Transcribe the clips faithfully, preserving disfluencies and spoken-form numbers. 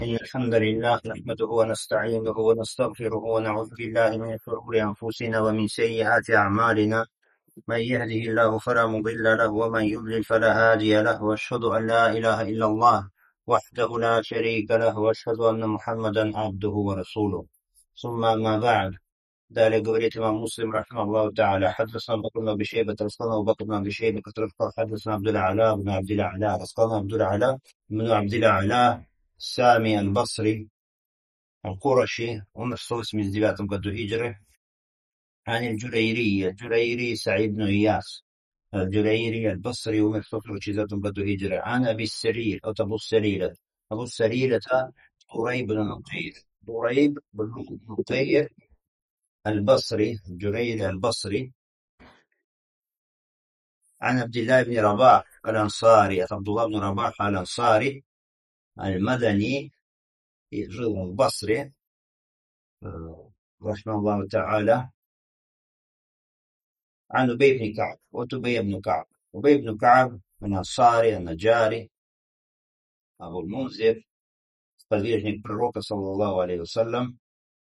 إن الحمد لله نحمده ونستعينه ونستغفره ونعوذ بالله من شرور أنفسنا ومن سيئات أعمالنا. من يهده الله فلا مضل له ومن يضلل فلا هادي له، وأشهد أن لا إله إلا الله وحده لا شريك له، وأشهد أن محمدا عبده ورسوله. ثم ما بعد. Далее говорит имам Муслим, рахмахуллаху та'аля: حدثنا بكر بن أبي شيبة рассказал أبو بكر بن أبي شيبة قال حدثنا عبد الأعلى بن عبد الأعلى рассказал عبد الأعلى بن عبد الأعلى السامي البصري القرشي، умер в сто восемьдесят девятом году хиджры. عن الجريري الجريري سعيد بن إياس الجريري البصري، умер в сто сорок четвёртом году хиджры. عن أبي السرير от أبو السرير. أبو السرير это Дурайб бн Нутайр. Дурайб бн Нутайр البصري الجريري البصري. عن عبد الله بن رباح الأنصاري عبد الله بن رباح الأنصاري المدني، жил в Басре, رحمه الله تعالى. عن أبي بن كعب وأبي بن كعب أبي بن كعب الأنصاري النجاري أبو المنذر، сподвижник пророка саллаллаху алейхи вассалям,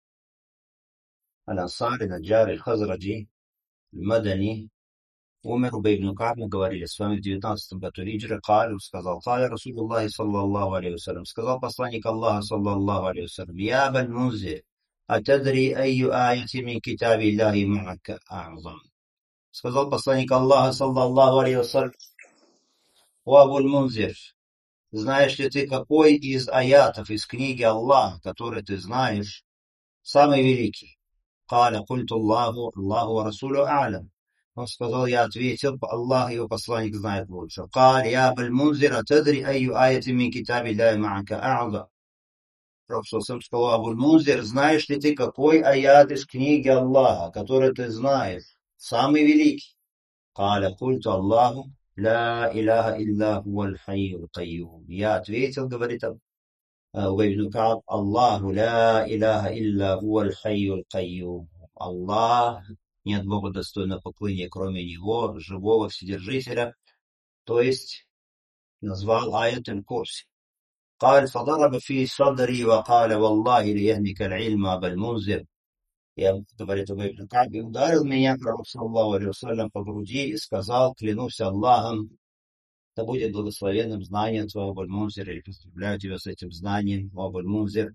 الأنصاري النجاري الخزرجي المدني. умер Убей ибн Кааб, мы говорили с вами, в девятнадцатом году хиджры. قال, сказал, قال Расулуллахи саллаллаху алейхи вассалям, сказал посланник Аллаха саллаллаху алейхи вассалям: Я Абаль Мунзир, атадри айю аяти мин китаби Аллахи ма'ака а'зам. Сказал посланник Аллаха саллаллаху алейхи вассалям: О Абуль Мунзир, знаешь ли ты, какой из аятов из книги Аллаха, который ты знаешь, самый великий? قال قلت الله الله ورسوله أعلم. Он сказал, я ответил, Аллах и его посланник знает лучше. قال يا أبا المنذر أتدري أي آية من كتاب الله معك أعظم. Пророк сказал: Абуль Мунзир, знаешь ли ты, какой аят из книги Аллаха, который ты знаешь, самый великий? قال قلت الله لا إله إلا هو الحي القيوم. Я ответил, говорит Убей ибн Кааб: Аллаху ла иляха илля хуаль хайюль кайюм. Аллах, нет Бога достойного поклонения, кроме Него, живого Вседержителя. То есть назвал аят аль-Курси. قال فضرب في صدري وقال والله ليهنك العلم أبا المنذر. Я, говорит Убей ибн Кааб, и ударил меня пророк саллаллаху алейхи вассалям по груди и сказал: клянусь Аллахом, да будет благословенным знание твоего, Абуль Мунзир, или поздравляю тебя с этим знанием, Абуль Мунзир.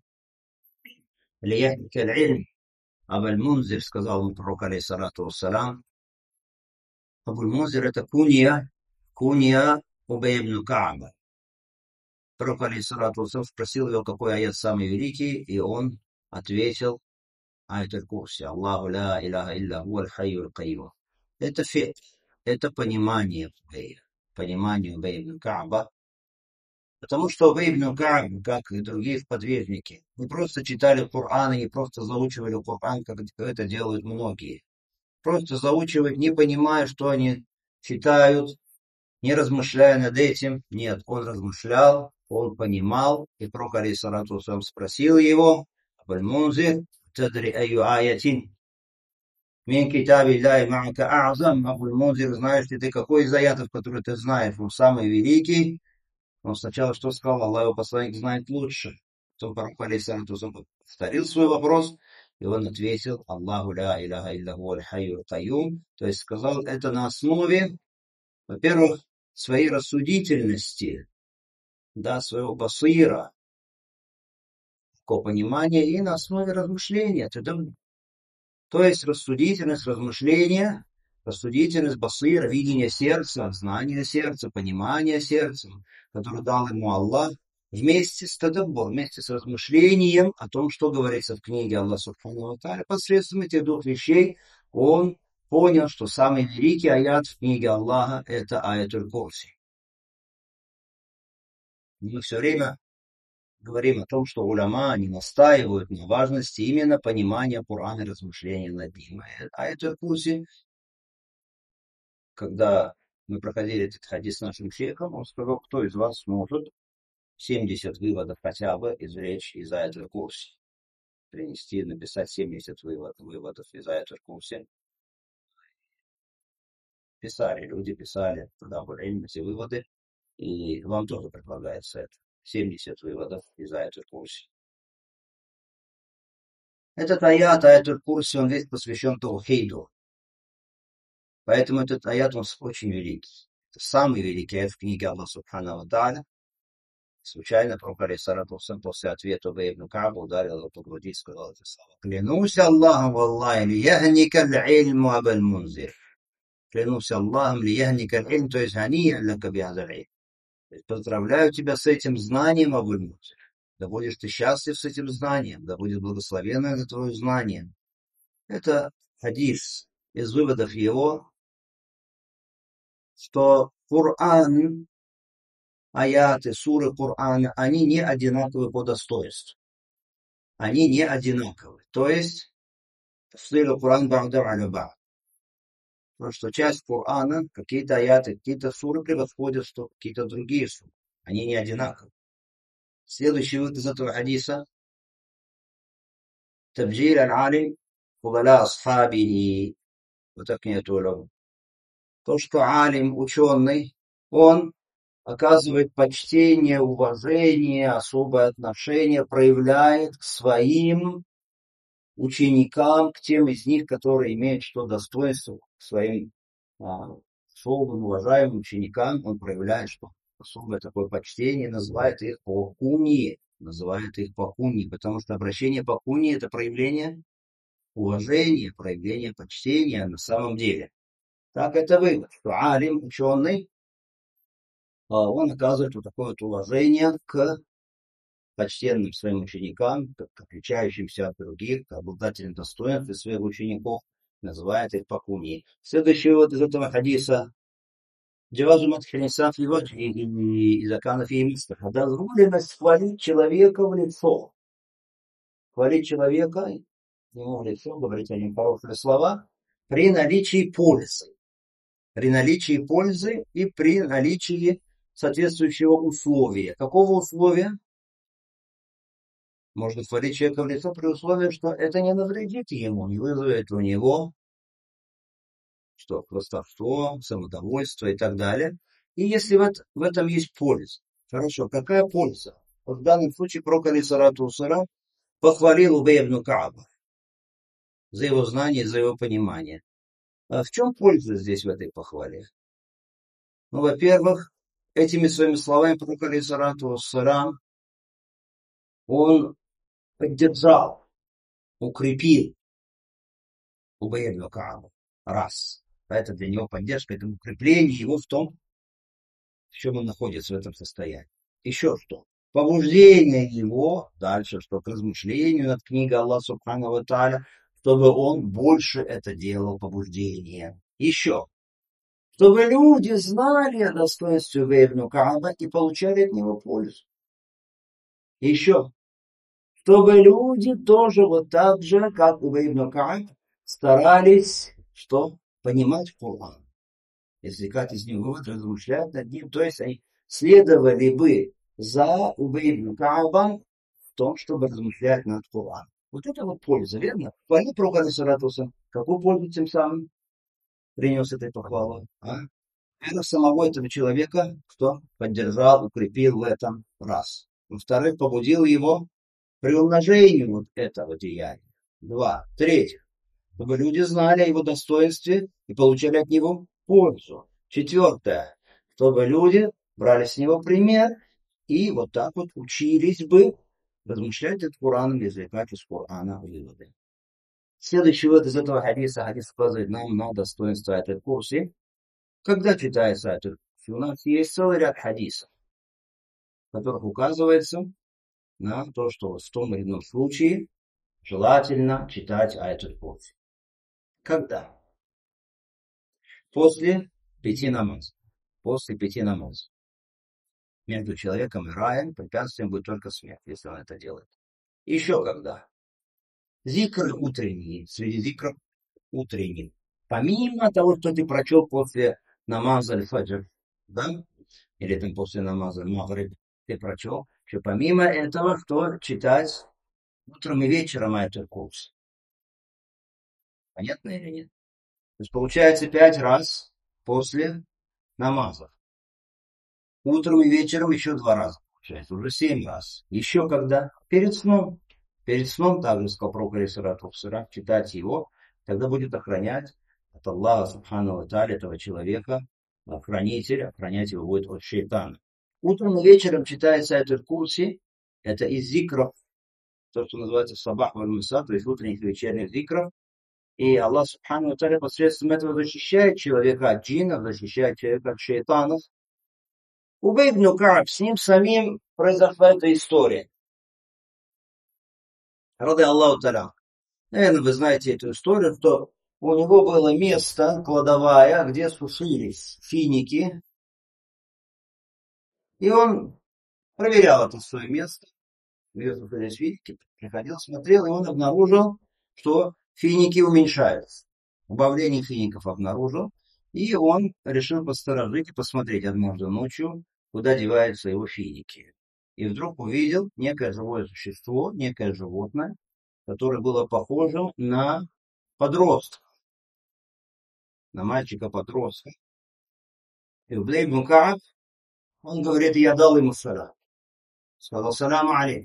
ليهنك العلم Абуль Мунзир, сказал ему пророк алейхиссалату вассалам. Абуль Мунзир это кунья, кунья Убей ибн Кааба. Пророк алейхиссалату вассалам спросил его, какой аят самый великий, и он ответил: аят аль-Курси. Аллаху ла иляха илля хуаль хайюль кайюм. Это фикх, это понимание Убея, понимание Убей ибн Кааба. Потому что Убей ибн Кааб, как и другие сподвижники, не просто читали Коран и не просто заучивали Коран, как это делают многие. Просто заучивать, не понимая, что они читают, не размышляя над этим. Нет, он размышлял, он понимал, и пророк алейхиссалату вассалям спросил его: Абуль Мунзир, тадри айю аятин мин китаби Аллахи ма'ака а'зам. Абуль Мунзир, знаешь ли ты, какой из аятов, который ты знаешь, он самый великий? Он сначала что сказал? Аллах, его посланник знает лучше. То пророк алейхиссалату вассалям повторил свой вопрос, и он ответил: Аллаху ля иляха илля хуаль хайюль кайюм. То есть сказал это на основе, во-первых, своей рассудительности, да, своего басира, такого понимания, и на основе размышления. То есть рассудительность, размышления, рассудительность, басира, видение сердца, знание сердца, понимание сердца, которое дал ему Аллах, вместе с тадаббур, вместе с размышлением о том, что говорится в книге Аллаха субхану ва тааля. Посредством этих двух вещей он понял, что самый великий аят в книге Аллаха — это аят аль-Курси. Мы все время говорим о том, что уляма, они настаивают на важности именно понимания Корана и размышления над ним. Аят аль-Курси, когда мы проходили этот хадис с нашим шейхом, он сказал: кто из вас сможет семьдесят выводов хотя бы извлечь из аят аль-Курси, принести, написать семьдесят вывод, выводов из аят аль-Курси. Писали, люди писали, туда были эти выводы, и вам тоже предлагается это. семьдесят выводов из аятуль курси. Этот аят, аятуль курси, он весь посвящен таухиду. Поэтому этот аят он очень великий. Это самый великий аят в книге Аллаха Субхану ва Тааля. Случайно пророк алейхиссалату вассалям после ответа Убей ибн Кааба ударил его по груди и сказал эти слова. Клянусь Аллахом, валлахи, лияхника аль-ильму абаль мунзир. Клянусь Аллахом, лияхника аль-ильм, то есть гания лака бихаза аль-ильм. Поздравляю тебя с этим знанием, Абуль Мунзир. Да будешь ты счастлив с этим знанием, да будет благословенно это твое знание. Это хадис. Из выводов его, что Коран, аяты, суры Корана, они не одинаковы по достоинству. Они не одинаковы. То есть, тafsir Коран ба'да аля ба'д. Потому что часть Корана, какие-то аяты, какие-то суры превосходят, что какие-то другие суры. Они не одинаковы. Следующий вывод из этого хадиса. Табджиль аль-алим фудаля асхабихи. Вот так не это. То, что алим, ученый, он оказывает почтение, уважение, особое отношение, проявляет к своим ученикам, к тем из них, которые имеют что достоинство, к своим а, особым, уважаемым ученикам, он проявляет что особое такое почтение, называет их по куньи, называет их по куньи, потому что обращение по куньи — это проявление уважения, проявление почтения на самом деле. Так это вывод, что алим, ученый, он оказывает вот такое вот уважение к почтенным своим ученикам, к отличающимся от других, к обладателям достоинств своих учеников, называет их покуни. Следующий вот из этого хадиса. Джавазу матхилинсан фи ваджхи и закана фи мистаха. Дозволенность хвалить человека в лицо. Хвалить человека ему в лицо, говорить о нем хорошие слова при наличии пользы. При наличии пользы и при наличии соответствующего условия. Какого условия? Можно хвалить человека в лицо при условии, что это не навредит ему, не вызовет у него что, хвастовство, самодовольство и так далее. И если в, это, в этом есть польза. Хорошо, какая польза? Вот в данном случае пророк алейхиссалату вассалям похвалил Убей ибн Кааба за его знание, за его понимание. А в чем польза здесь в этой похвале? Ну, во-первых, этими своими словами пророк алейхиссалату вассалям он поддержал, укрепил Убей ибн Кааба. Раз. Это для него поддержка, это укрепление его в том, в чем он находится в этом состоянии. Еще что? Побуждение его, дальше что, к размышлению над книгой Аллаха Субхану ва Тааля, чтобы он больше это делал, побуждение. Еще. Чтобы люди знали о достоинстве Убей ибн Кааба и получали от него пользу. Еще. Чтобы люди тоже вот так же, как Убей ибн Кааб, старались, что? Понимать Коран. Извлекать из него вывод, размышлять над ним. То есть они следовали бы за Убей ибн Каабом в том, чтобы размышлять над Кораном. Вот это вот польза, верно? Хвали пророк алейхиссалату вассалям. Какую пользу тем самым принес этой похвалой? А? Это самого этого человека, кто поддержал, укрепил в этом раз. Во-вторых, побудил его при умножении вот этого деяния. Два. Третье. Чтобы люди знали о его достоинстве и получали от него пользу. Четвертое. Чтобы люди брали с него пример и вот так вот учились бы размышлять над Кораном и извлекать из Корана выводы. Следующий вывод из этого хадиса. Хадис указывает нам на достоинство этой курсы. Когда читается этот курс, у нас есть целый ряд хадисов, в которых указывается на то, что в том или ином случае желательно читать аятуль курси. Когда? После пяти намазов. После пяти намазов. Между человеком и раем препятствием будет только смерть, если он это делает. Еще когда? Зикр утренний, среди зикров утренний. Помимо того, что ты прочел после намаза аль-фаджр, да? Или там после намаза магриб ты прочел, что помимо этого, что читать утром и вечером аятуль курси. Понятно или нет? То есть получается пять раз после намазов. Утром и вечером еще два раза. Получается, уже семь раз. Еще когда? Перед сном. Перед сном также сказал пророк алейхиссалату вассалям, читать его, тогда будет охранять от Аллаха субхану ва тааля этого человека, хранитель, охранять его будет от шейтана. Утром и вечером читается этот курси, это из зикров, то, что называется сабах валь маса, то есть утренних и вечерних зикров. И Аллах субхану ва тааля посредством этого защищает человека от джиннов, защищает человека от шейтанов. Убей ибн Кааб, с ним самим произошла эта история. Ради Аллаху та'аля. Наверное, вы знаете эту историю, что у него было место, кладовая, где сушились финики. И он проверял это свое место, где сушились финики, приходил, смотрел, и он обнаружил, что финики уменьшаются. Убавление фиников обнаружил. И он решил посторожить и посмотреть однажды ночью, куда деваются его финики. И вдруг увидел некое живое существо, некое животное, которое было похоже на подростка, на мальчика-подростка. И Убей ибн Кааб, он говорит, я дал ему салам. Сказал, салам алейкум.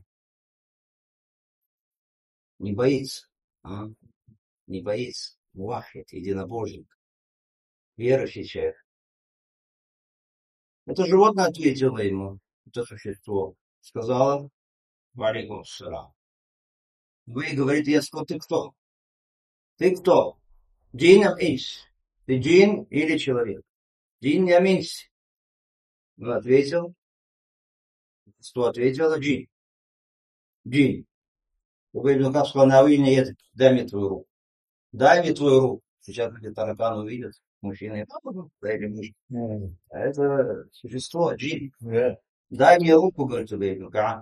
Не боится, а? Не боится. Муахид, единобожник, верующий человек. Это животное ответило ему, это существо. Сказала, валейкум салам. Вы, говорит, я сказал, ты кто? Ты кто? Джин ам инс? Ты джин или человек? Джин ам инс? Он ответил, что ответила джин. Джин. Убей ибн Кааб сказал, навыйни язык, дай мне твою руку. Дай мне твою руку. Сейчас эти тараканы увидят, мужчины, дай мне. А это существо, джин. Дай мне руку, говорит Убей ибн Кааб.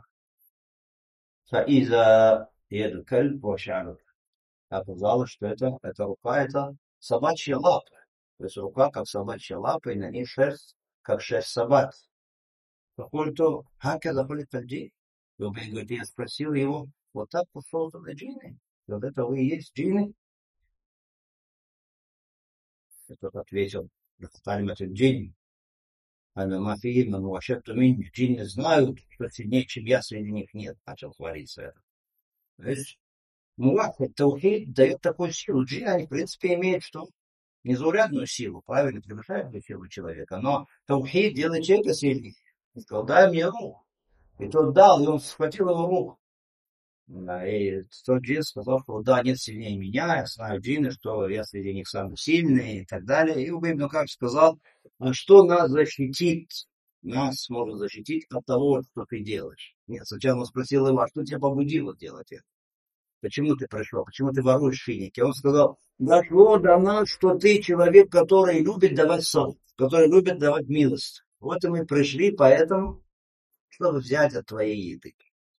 Фаиза яд кальб ва ша'рук. Оказалось, что это, это рука, это собачья лапа. То есть рука, как собачья лапа, и на ней шерсть, как шерсть собак. Факульту, хакеза хулит аль-джин. И Убей говорит, я спросил его, вот так созданы джинны? Вот это вы и есть джинны? И тот ответил, калимату джин. Ана мафии ман вашатту минни. Джинны знают, что сильнее, чем я, среди них нет. Начал хвалиться это. То есть муахид, таухид дает такую силу. Джинны, они, в принципе, имеют что? Незаурядную силу, правильно, превышает силу человека. Но таухид делает человека сильнее. Он сказал, дай мне руку. И тот дал, и он схватил его руку. Да, и тот джин сказал, что да, нет сильнее меня, я знаю джинны, что я среди них самый сильный и так далее. И Убей ибн Кааб сказал, а что нас защитит, нас может защитить от того, что ты делаешь. Нет, сначала он спросил его, а что тебя побудило делать это? Почему ты пришел? Почему ты воруешь финики? Он сказал, дошло до нас, что ты человек, который любит давать совет, который любит давать милость. Вот и мы пришли, поэтому, чтобы взять от твоей еды.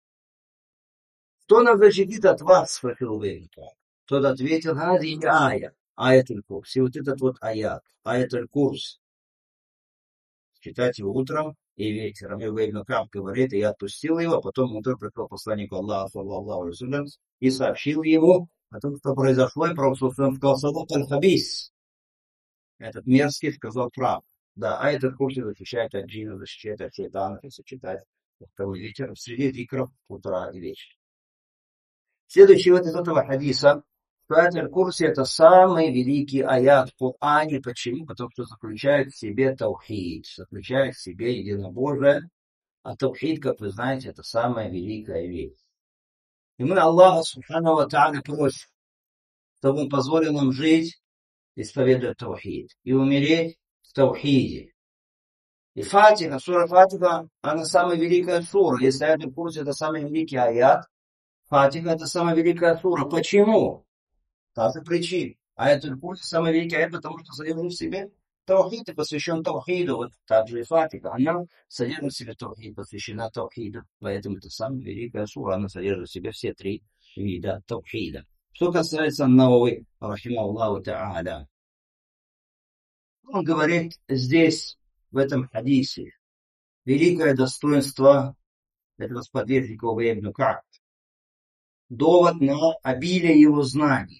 Кто нас защитит от вас? Спросил Убей ибн Кааб. Тот ответил, хази ая, аят аль-курс. И вот этот вот аят, аят аль-курс. Читать его утром и вечером. И Убей ибн Кааб говорит, и я отпустил его, а потом утром пришел посланнику Аллаха, саллаллаху алейхи ва саллям, и сообщил ему о том, что произошло, и пророк сказал, садак аль-хабис. Этот мерзкий сказал прав. Да, а этот курс защищает от джинна, защищает от шейтана, если читать утром и вечером, среди зикров утра и вечера. Следующий вот из этого хадиса, что аят курси это самый великий аят в Коране. Почему? Потому что заключает в себе таухид, заключает в себе единобожие. А таухид, как вы знаете, это самая великая вещь. И мы Аллаха субхану ва тааля просим, чтобы Он позволил нам жить, исповедуя таухид, и умереть в таухиде. И Фатиха, сура Фатиха, она самая великая сура. Если аят курси это самый великий аят, Фатиха это самая великая сура. Почему? Та же причина. А это курс самый великий аят, потому что содержит в себе таухид и посвящен таухиду. Вот также и Фатиха. Она содержит в себе таухид, посвящена таухиду. Поэтому это самая великая сура. Она содержит в себе все три вида таухида. Что касается Навави, рахимахуллаху та'аля, он говорит здесь, в этом хадисе, великое достоинство этого сподвижника Убей ибн Кааб. Довод на обилие его знаний.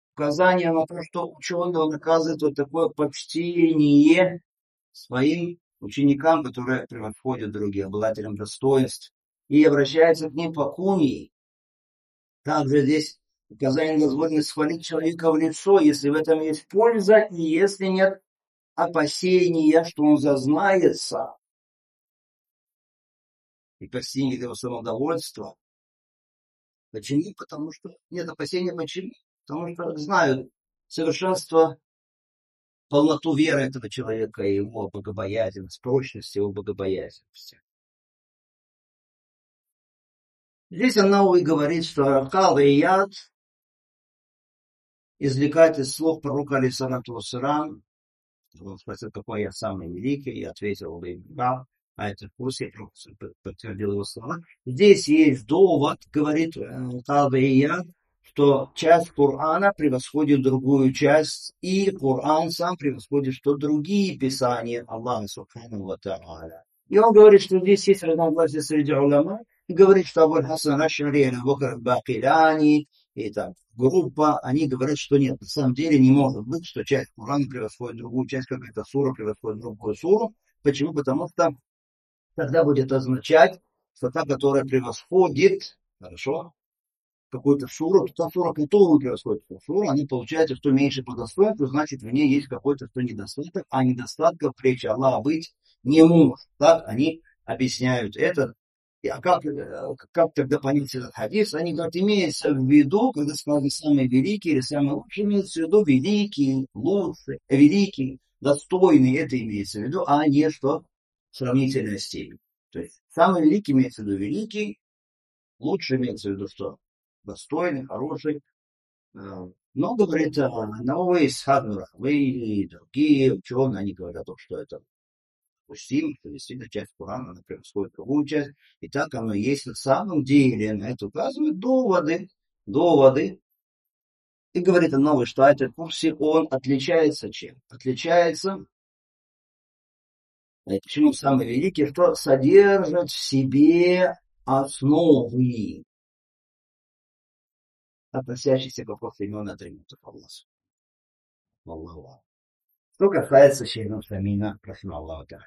Указание на то, что ученый он оказывает вот такое почтение своим ученикам, которые превосходят других, обладателям достоинств, и обращается к ним по куньи. Также здесь указание дозволено схвалить человека в лицо, если в этом есть польза, и если нет опасения, что он зазнается и постигнет его самодовольство. Почему? Потому что нет опасения. Почему? Потому что знают совершенство, полноту веры этого человека и его богобоязненность, прочность его богобоязненности. Здесь Ан-Навави говорит, что Кади Ияд извлекает из слов пророка алейхиссалату вассалям. Он спросил, какой я самый великий, и ответил, да, а это в курсе, подтвердил его слова. Здесь есть довод, говорит Кади Ияд, что часть Корана превосходит другую часть, и Коран сам превосходит что другие писания Аллаха Субхану ва Тааля. И он говорит, что здесь есть разногласия среди уляма, и говорит, что Абу Хасан Аш'ари, Абу Бакр Бакиляни и там группа, они говорят, что нет, на самом деле не может быть, что часть Корана превосходит другую часть, какая-то сура превосходит другую суру. Почему? Потому что тогда будет означать, что та, которая превосходит, хорошо, какую-то суру, та сура, которую превосходит суру, они получается, что меньше по достоинству, значит, в ней есть какой-то что недостаток, а недостатков при речи Аллаха быть не может. Так они объясняют это. А как, как тогда понять этот хадис? Они говорят, имеется в виду, когда сказано самый великий или самый лучший, имеется в виду великий, лучший, великий, достойный, это имеется в виду, а не что сравнительная степень. То есть самый великий имеется в виду великий, лучший имеется в виду что? Достойный, хороший. Но, говорит, Навави, Исхак Рахвей и другие ученые, они говорят, что это допустимо, что действительно часть Корана, она превосходит другую часть. И так оно есть на самом деле. На это указывают доводы. Доводы. И говорит Навави, что этот курсе он отличается чем? Отличается. Почему самый великий? Что содержит в себе основы, относящиеся к вопросу имен и атрибутов Аллаха. Аллаху. Что касается Шейха Самина, просим Аллаха.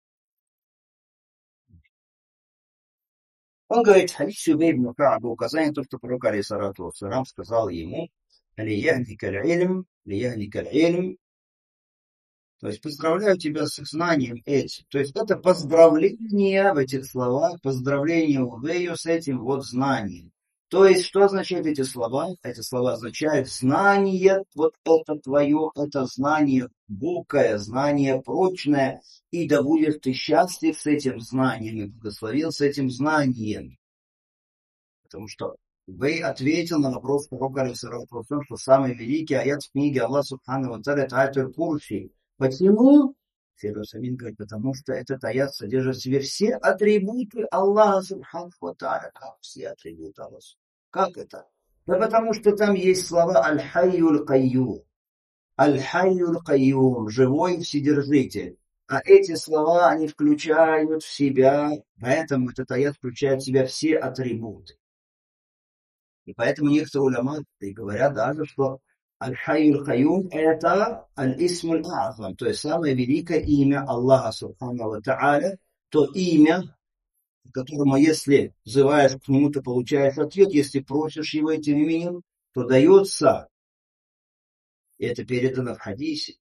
Он говорит, хадис Убей ибн Ка'ба, указание то, что пророк алейхиссалату вассалям сказал ему, лияхника аль-илм, лияхника аль-илм, то есть поздравляю тебя с знанием этим. То есть это поздравление в этих словах, поздравление Убею с этим вот знанием. То есть, что означают эти слова? Эти слова означают знание, вот это твое, это знание букое, знание прочное, и да будешь ты счастлив с этим знанием, и благословил с этим знанием. Потому что Убей ответил на вопрос пророка, что самый великий аят в книге Аллаха Субхану ва Тааля, это аят аль-Курси. Почему? Шейх Самин говорит, потому что этот аят содержит в себе все атрибуты Аллаха Субхану ва Тааля. Как все атрибуты Аллаха? Как это? Да потому что там есть слова Аль-Хайюль Кайюм. Аль-Хайюль Кайюм, живой вседержитель. А эти слова, они включают в себя, поэтому этот аят включает в себя все атрибуты. И поэтому некоторые уляма говорят даже, что Аль-Хайюль Кайюм это Аль-Исмуль А'зам, то есть самое великое имя Аллаха Субхану ва Тааля, то имя, которому, если взываешь к нему, ты получаешь ответ, если просишь его этим именем, то дается. И это передано в хадисе.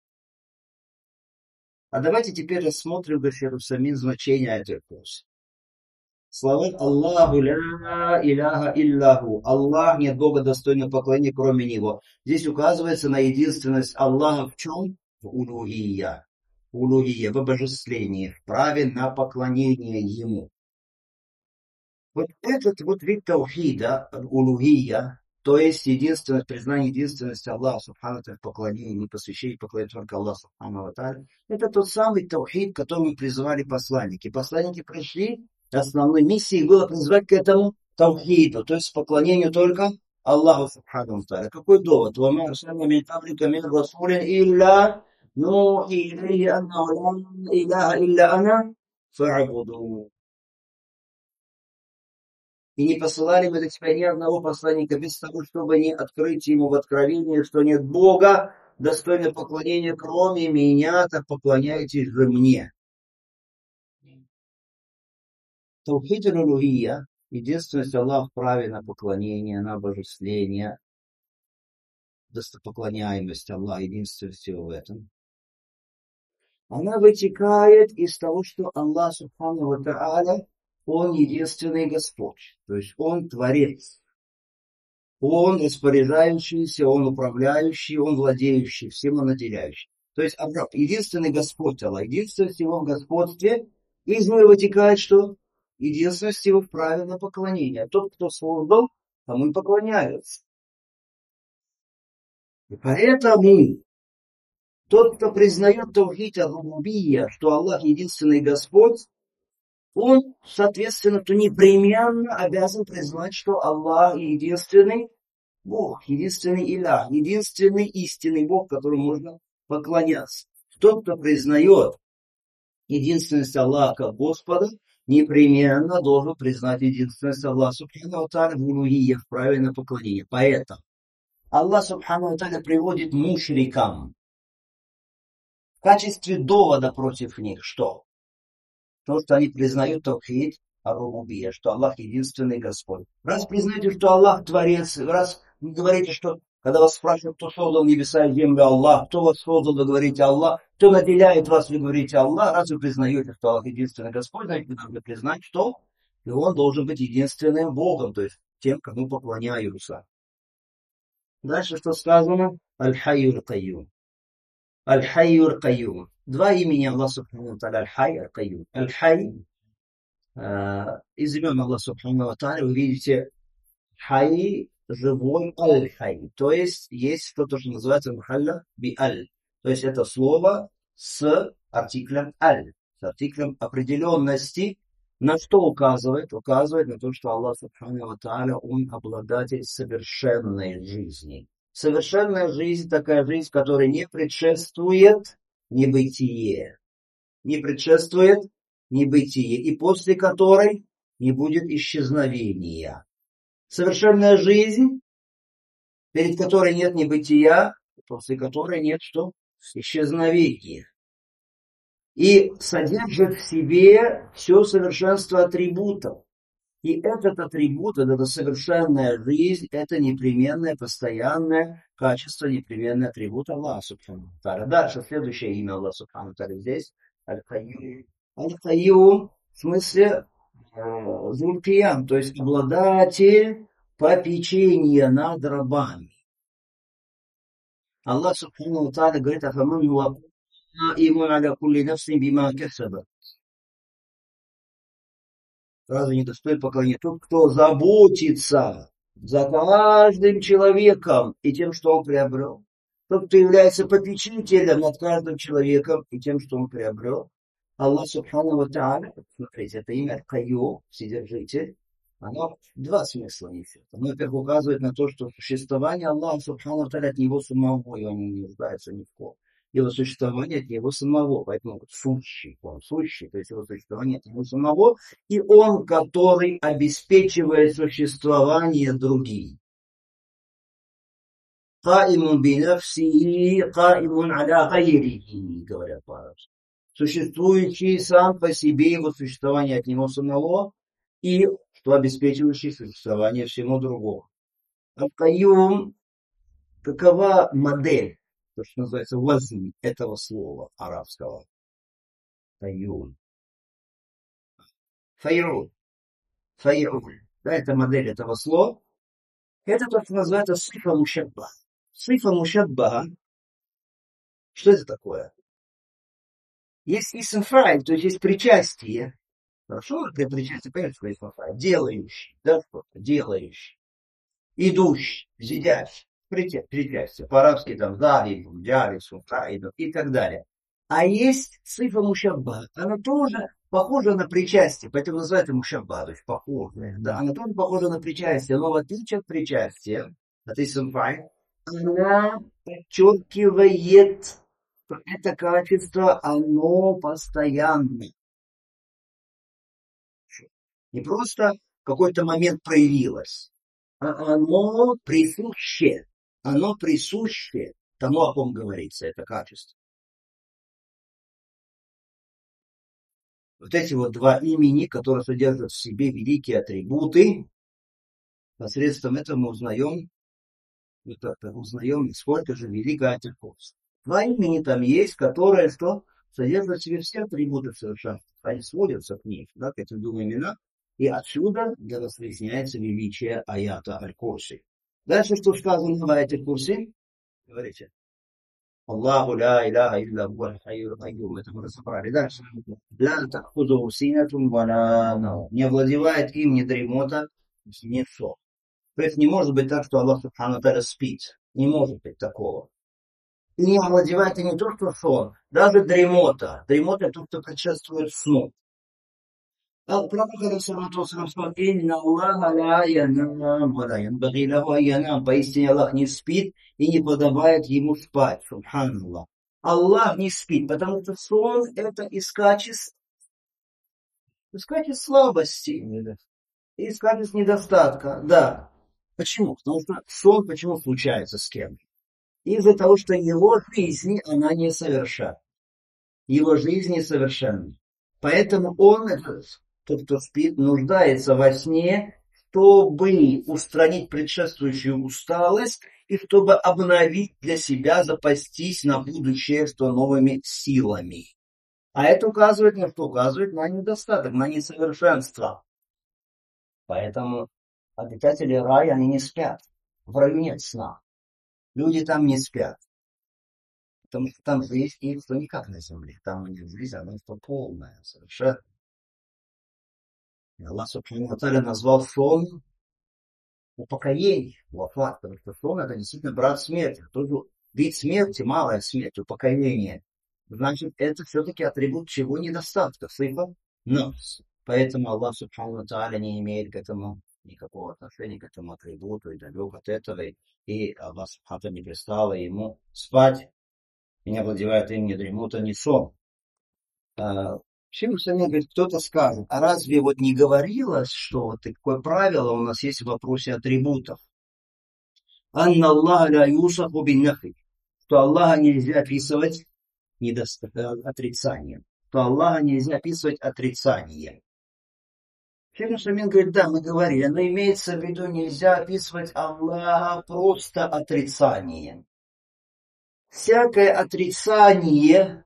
А давайте теперь рассмотрим, Шейх Самин, значение этой фразы. Слова Аллаху ля иляха илляху. Аллах, нет Бога достойного поклонения, кроме Него. Здесь указывается на единственность Аллаха в чем? В улухия. Улухия, в обожествлении, в праве на поклонение Ему. Вот этот вот вид таухида, улухия, то есть единственность, признание единственности Аллаха Субхану в поклонении, не посвящение поклонения только Аллаху Субхану ва Тааля, это тот самый таухид, к которому призывали посланники. Посланники пришли, основной миссией было призвать к этому таухиду, то есть поклонению только Аллаху Субхану ва Тааля. Какой довод? وَمَا أَرْسَلْنَا مِنْ قَبْلِكَ مِنْ رَسُولٍ إِلَّا نُوحِي إِلَيْهِ أَنَّهُ لَا إِلَهَ إِلَّا أَنَا فَاعْبُدُونِ. И не посылали мы до тебя ни одного посланника без того, чтобы не открыть ему в откровении, что нет Бога, достойного поклонения, кроме меня, так поклоняйтесь же мне. Таухид аль-улухия, единственность Аллаха, правильное поклонение, на обожествление, достопоклоняемость Аллаха, единственность его в этом. Она вытекает из того, что Аллах Субхану ва Тааля, Он единственный Господь, то есть Он Творец. Он распоряжающийся, Он управляющий, Он владеющий, всем Он наделяющий. То есть единственный Господь Аллах, единственность Его в господстве, из него вытекает что? Единственность Его в правильном поклонении. Тот, кто создал, тому и поклоняются. И поэтому тот, кто признает таухид аль-рубубия, что Аллах единственный Господь, он, соответственно, то непременно обязан признать, что Аллах единственный Бог, единственный Илях, единственный истинный Бог, которому можно поклоняться. Тот, кто признает единственность Аллаха Господа, непременно должен признать единственность Аллаха Субхану ва Тааля в улухия, в правильное поклонение. Поэтому Аллах Субхану ва Тааля приводит мушрикам в качестве довода против них что? То, что они признают таухид аль-рубубия, что Аллах единственный Господь. Раз признаете, что Аллах Творец, раз вы говорите, что когда вас спрашивают, кто создал небеса и землю, Аллах, кто вас создал, вы говорите Аллах, кто наделяет вас, вы говорите Аллах, раз вы признаете, что Аллах единственный Господь, значит, вы должны признать, что и Он должен быть единственным Богом, то есть тем, кому поклоняются. Дальше что сказано? Аль-Хайю аль-Кайюм. Аль-Хайю аль-Кайюм. Два имени Аллаха Субхану ва Тааля. Аль-Хай, Аль-Кайюм. Аль-Хай. Из имен Аллаха Субхану ва Тааля вы видите Хай, живой, аль-Хай. То есть есть что-то, что называется мухалля би-аль. То есть это слово с артиклем аль, с артиклем определенности. На что указывает? Указывает на то, что Аллах Субхану ва Тааля, Он обладатель совершенной жизни. Совершенная жизнь, такая жизнь, которая не предшествует небытие. Не предшествует небытие. И после которой не будет исчезновения. Совершенная жизнь, перед которой нет небытия, после которой нет что? Исчезновения. И содержит в себе все совершенство атрибутов. И этот атрибут, эта совершенная жизнь, это непременное, постоянное качество, непременный атрибут Аллаха Субхану ва Тааля. Дальше, следующее имя Аллаха Субхану ва Тааля здесь. Аль-Кайюм. Аль-Кайюм в смысле Зуль-Киям, то есть обладатель попечения над рабами. Аллах Субхану ва Тааля говорит: «Афаман юа qa'imun аля кулли нафсин бима касабат». Разве не достоин поклонения тот, кто заботится за каждым человеком и тем, что он приобрел? Тот, кто является попечителем над каждым человеком и тем, что он приобрел. Аллах Субхану ва Тааля, смотрите, это имя Аль-Кайюм, Вседержитель, оно два смысла несет. Оно, во-первых, указывает на то, что существование Аллаха Субхану ва Тааля от Него самого, и он не нуждается ни в ком. Его существование от Него самого, поэтому сущий, он сущий, то есть его существование от Него самого, и Он, который обеспечивает существование других. Каимун бинафсихи, каимун аля гайрихи, говорят по-арабски. Существующий сам по себе, его существование от Него самого, и что обеспечивающий существование всему другому. Аль-Кайюм, какова модель, то, что называется вазм этого слова арабского? Кайюм. Файруль. Файруль. Да, это модель этого слова. Это то, что называется сифа мушаббаха. Сифа мушаббаха. Что это такое? Есть исм фа'иль, то есть есть причастие. Хорошо, для причастия, понятно, что есть фа'иль. Делающий, да, что-то, делающий. Идущий, сидящий. Причастие. По-арабски там зари, джари, сухаиду и так далее. А есть сифа мушаббаха. Она тоже похожа на причастие, поэтому называется мушаббаха, то есть похожая. Да, она тоже похожа на причастие, но в отличие от причастия, от исм фа'иль, она подчеркивает, что это качество, оно постоянное. Не просто в какой-то момент проявилось, а оно присуще. Оно присуще тому, о ком говорится, это качество. Вот эти вот два имени, которые содержат в себе великие атрибуты, посредством этого мы узнаем, это, узнаем, сколько же великая атрибутов. Два имени там есть, которые что? Содержат в себе все атрибуты совершенства. Они сводятся к ним, да, к этим двум именам. И отсюда для вас выясняется величие аята аль-Курси. Дальше что сказано в аяте Курси? Говорите. Аллаху ля иляха илля хуа аль-хайюл кайюм. Это мы разобрали. Дальше. Ля тахузуху синатун ва ля наум. Не овладевает им ни дремота, ни сон. То есть не может быть так, что Аллах Субхану Тааля спит. Не может быть такого. И не овладевает и не то, что сон, даже дремота. Дремота это то, что предшествует сну. А пророк алейхиссалату вассалам сказал: «Инна Аллаха ля янам ва ля янбаги лаху ан янам». Поистине Аллах не спит и не подобает ему спать. Субханаллах. Аллах не спит, потому что сон это из качеств, из качеств слабости, из качеств недостатка. Да. Почему? Потому что сон почему случается с кем? Из-за того, что его жизнь, она несовершенна. Его жизнь несовершенна. Поэтому он, тот, кто спит, нуждается во сне, чтобы устранить предшествующую усталость и чтобы обновить для себя, запастись на будущее, что новыми силами. А это указывает на что? Указывает на недостаток, на несовершенство. Поэтому обитатели рая, они не спят. В раю нет сна. Люди там не спят. Потому что там жизнь их, что никак на земле. Там у них жизнь, она что полная, совершенно. И Аллах Субхану ва Тааля назвал сон упокоение, вафат, потому что сон это действительно брат смерти. Тоже вид смерти, малая смерть, упокоение. Значит, это все-таки атрибут чего? Недостатка, сыпа, нос. Поэтому Аллах Субхану ва Тааля не имеет к этому никакого отношения, к этому атрибуту, и далек от этого. И Аллах Субхану ва Тааля не пристало ему спать, и не овладевает им ни дремота, ни сон. Почему сами говорит, кто-то скажет, а разве вот не говорилось, что вот такое правило у нас есть в вопросе атрибутов? Анна Аллаха ля юсафу бин нафи, что Аллаха нельзя описывать недост... отрицанием, что Аллаха нельзя описывать отрицанием. Шейх Самин говорит, да, мы говорили, но имеется в виду, нельзя описывать Аллаха просто отрицанием. Всякое отрицание,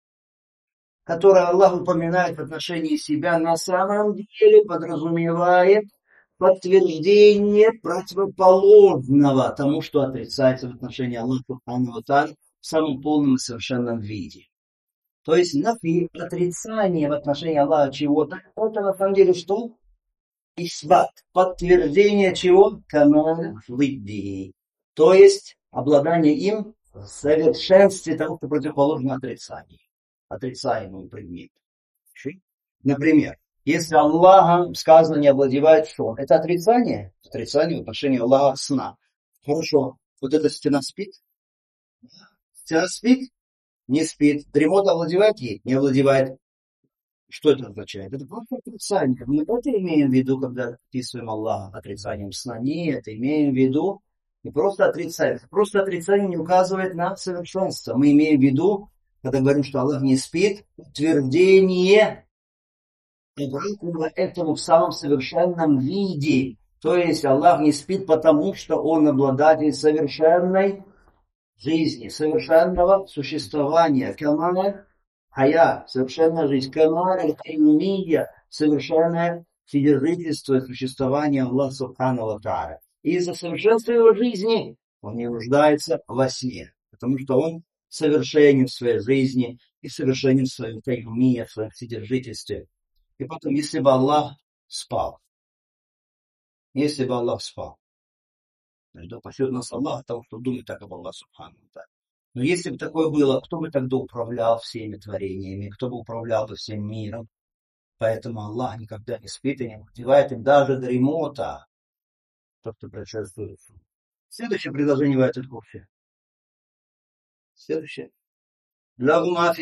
которое Аллах упоминает в отношении себя, на самом деле подразумевает подтверждение противоположного тому, что отрицается в отношении Аллаха Субхану ва Тааля в самом полном и совершенном виде. То есть нафи, отрицание в отношении Аллаха чего-то, это на самом деле что? Исбат, подтверждение чего? Камаль види. То есть обладание им в совершенстве того, что противоположно отрицанию. Отрицаемому предмету. Например, если Аллахом сказано не овладевает сон, это отрицание? Отрицание в отношении Аллаха сна. Хорошо. Вот эта стена спит? Стена спит? Не спит. Дремота овладевает ей? Не овладевает. Что это означает? Это просто отрицание. Мы это имеем в виду, когда описываем Аллаха отрицанием сна. Нет, имеем в виду не просто отрицание. Просто отрицание не указывает на совершенство. Мы имеем в виду, когда говорим, что Аллах не спит, утверждение обратного этому в самом совершенном виде. То есть Аллах не спит, потому что Он обладатель совершенной жизни, совершенного существования. Камаль хая, совершенная жизнь. Камаль аль-кайюмия, совершенное содержительство и существование Аллаха Субхану ва Тааля. И из-за совершенства его жизни Он не нуждается во сне, потому что Он совершенен в своей жизни и совершенен в своем кайюмии, в своем содержительстве. И потом, если бы Аллах спал, если бы Аллах спал, да пасет нас Аллах, того, что думает так об Аллахе Субхану ва Тааля. Но если бы такое было, кто бы тогда управлял всеми творениями, кто бы управлял бы всем миром? Поэтому Аллах никогда не спит и не овладевает им даже дремота, то, что предшествует. Следующее предложение в этой курсе. Следующее. Ему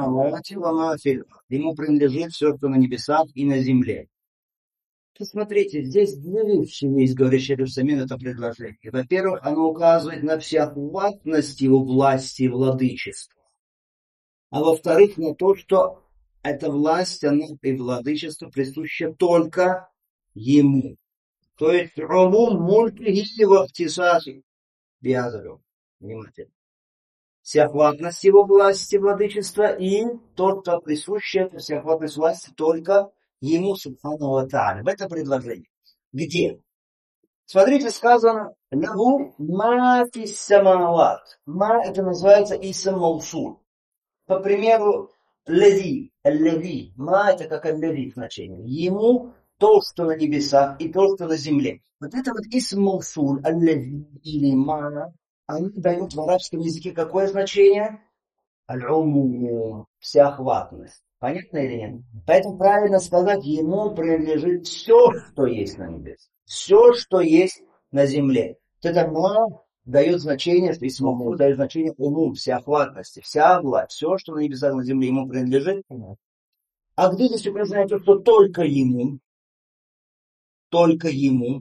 принадлежит все, что на небесах и на земле. Посмотрите, здесь две вещи есть, говорит Шейх Самин, это предложение. Во-первых, оно указывает на всеохватность его власти и владычества. А во-вторых, на то, что эта власть, она и владычество присуще только ему. То есть умум мульки в ихтисаси биазарю. Внимательно. Всеохватность его власти, владычества, и тот, кто присуща эта всеохватность власти только ему, субхану ва тааля. В это предложение. Где? Смотрите, сказано «Лаху ма фис самават». Ма это называется исм маусуль. По примеру, лази, аллази. Ма это как аллази значение. Ему то, что на небесах, и то, что на земле. Вот это вот исм маусуль, аллази или ма, они дают в арабском языке какое значение? Аль-умум, всеохватность. Понятно или нет? Поэтому правильно сказать, ему принадлежит все, что есть на небесах. Все, что есть на земле. Вот это ма дает значение, что если ему дает значение умум, всеохватности, вся власть, все, что на небесах, на земле, ему принадлежит. А где здесь указано, что только ему, только ему,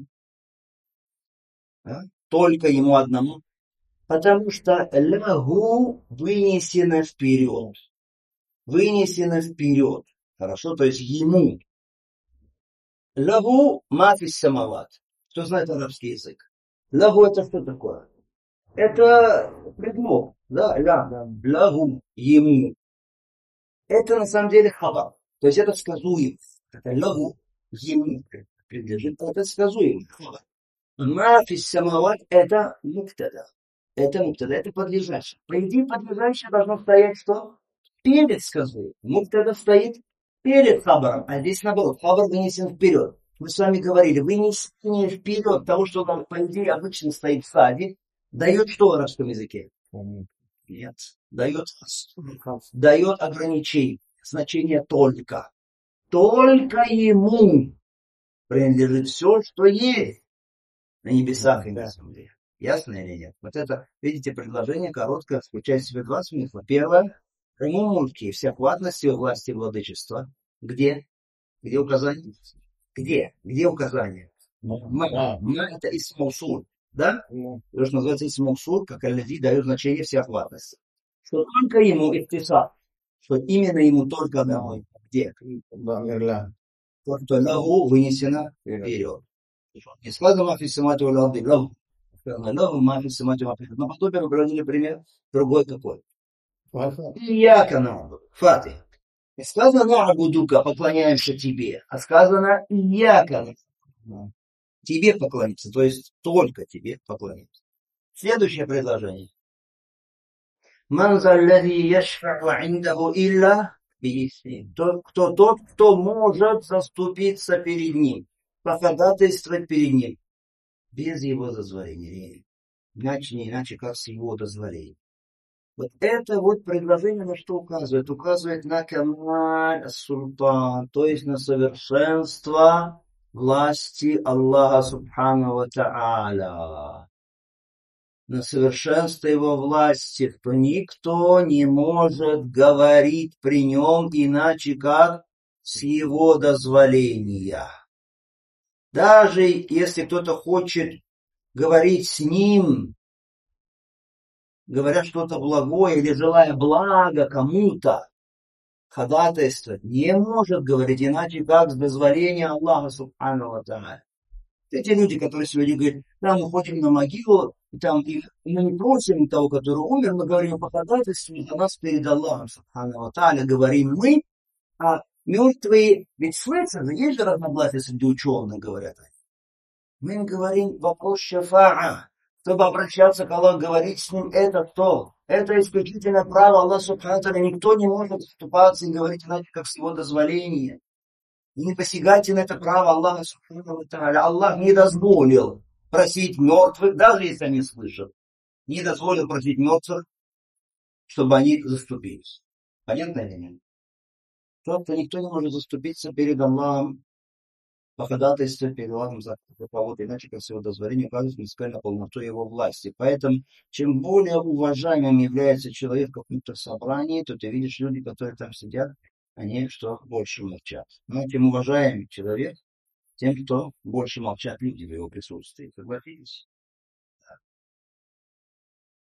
а? Только ему одному, потому что лягу вынесено вперед. Вынесено вперед. Хорошо, то есть ему. Лягу мафис самават. Кто знает арабский язык? Лягу это что такое? Это предлог. Да, ля, лягу, ему. Это на самом деле хабар. То есть это сказуем. Это лягу, ему принадлежит. Это сказуем. Мафис самават это муктада. Это муктада, это подлежащее. По идее, подлежащее должно стоять что? Перед сказуем. Муктада стоит перед хабаром, а здесь наоборот, хабар вынесен вперед. Мы с вами говорили, вынесение вперед того, что там, по идее, обычно стоит в саде, дает что в арабском языке? Нет. Дает, дает ограничение, значение только. Только ему принадлежит все, что есть на небесах и на земле. Ясно или нет? Вот это, видите, предложение короткое, включает в себя два смысла. Первое, умум мульки, всеохватность и власти владычества. Где? Где указание? Где? Где указание? Ма. Ма это исм маусуль. Да? То, что называется исм маусуль, как аль-лади дает значение всеохватности. Что только ему ихтисаб. Что именно ему только одному. Где? То, что лагу вынесено вперед. Не сказано мафи самати валь-арди лагу. Лагу мафи самати валь-арди. Но потом мы приводили пример другой какой. Ияка набуду. Фатих. Не сказано набудука, поклоняемся тебе, а сказано ияка. Тебе поклониться, то есть только тебе поклониться. Следующее предложение. Ман заллади яшфа'у индаху илля би'исми. Тот, кто, тот, кто может заступиться перед ним, походатайствовать перед ним, без его дозволения. Иначе, не иначе, как с его дозволения. Вот это вот предложение на что указывает? Указывает на камаль султан, то есть на совершенство власти Аллаха Субхану ва Тааля. На совершенство его власти, что никто не может говорить при нем иначе, как с его дозволения. Даже если кто-то хочет говорить с ним, говоря что-то благое или желая блага кому-то, ходатайство не может говорить иначе, как с дозволения Аллаха Субхану ва Тааля. Эти люди, которые сегодня говорят, да, мы ходим на могилу, и там, и мы не просим того, который умер, мы говорим по ходатайству за нас перед Аллахом Субхану ва Тааля, говорим мы, а мертвые, ведь слышно, есть же разногласия среди ученых, говорят они. Мы говорим вопрос шафаа. Чтобы обращаться к Аллаху, говорить с ним, это то. Это исключительно право Аллаха Субхану ва Тааля. Никто не может вступаться и говорить иначе, как с его дозволения. И не посягайте на это право Аллаха Субхану ва Тааля. Аллах не дозволил просить мертвых, даже если они слышат. Не дозволил просить мертвых, чтобы они заступились. Понятно или нет? Просто никто не может заступиться перед Аллахом, по ходатайству перед Аллахом за кого-то, иначе, как с его дозволения, указывает принципиально полноту его власти. Поэтому, чем более уважаемым является человек в каком-то собрании, то ты видишь люди, которые там сидят, они что больше молчат. Но тем уважаемый человек, тем, кто больше молчат люди в его присутствии. Согласитесь? Да.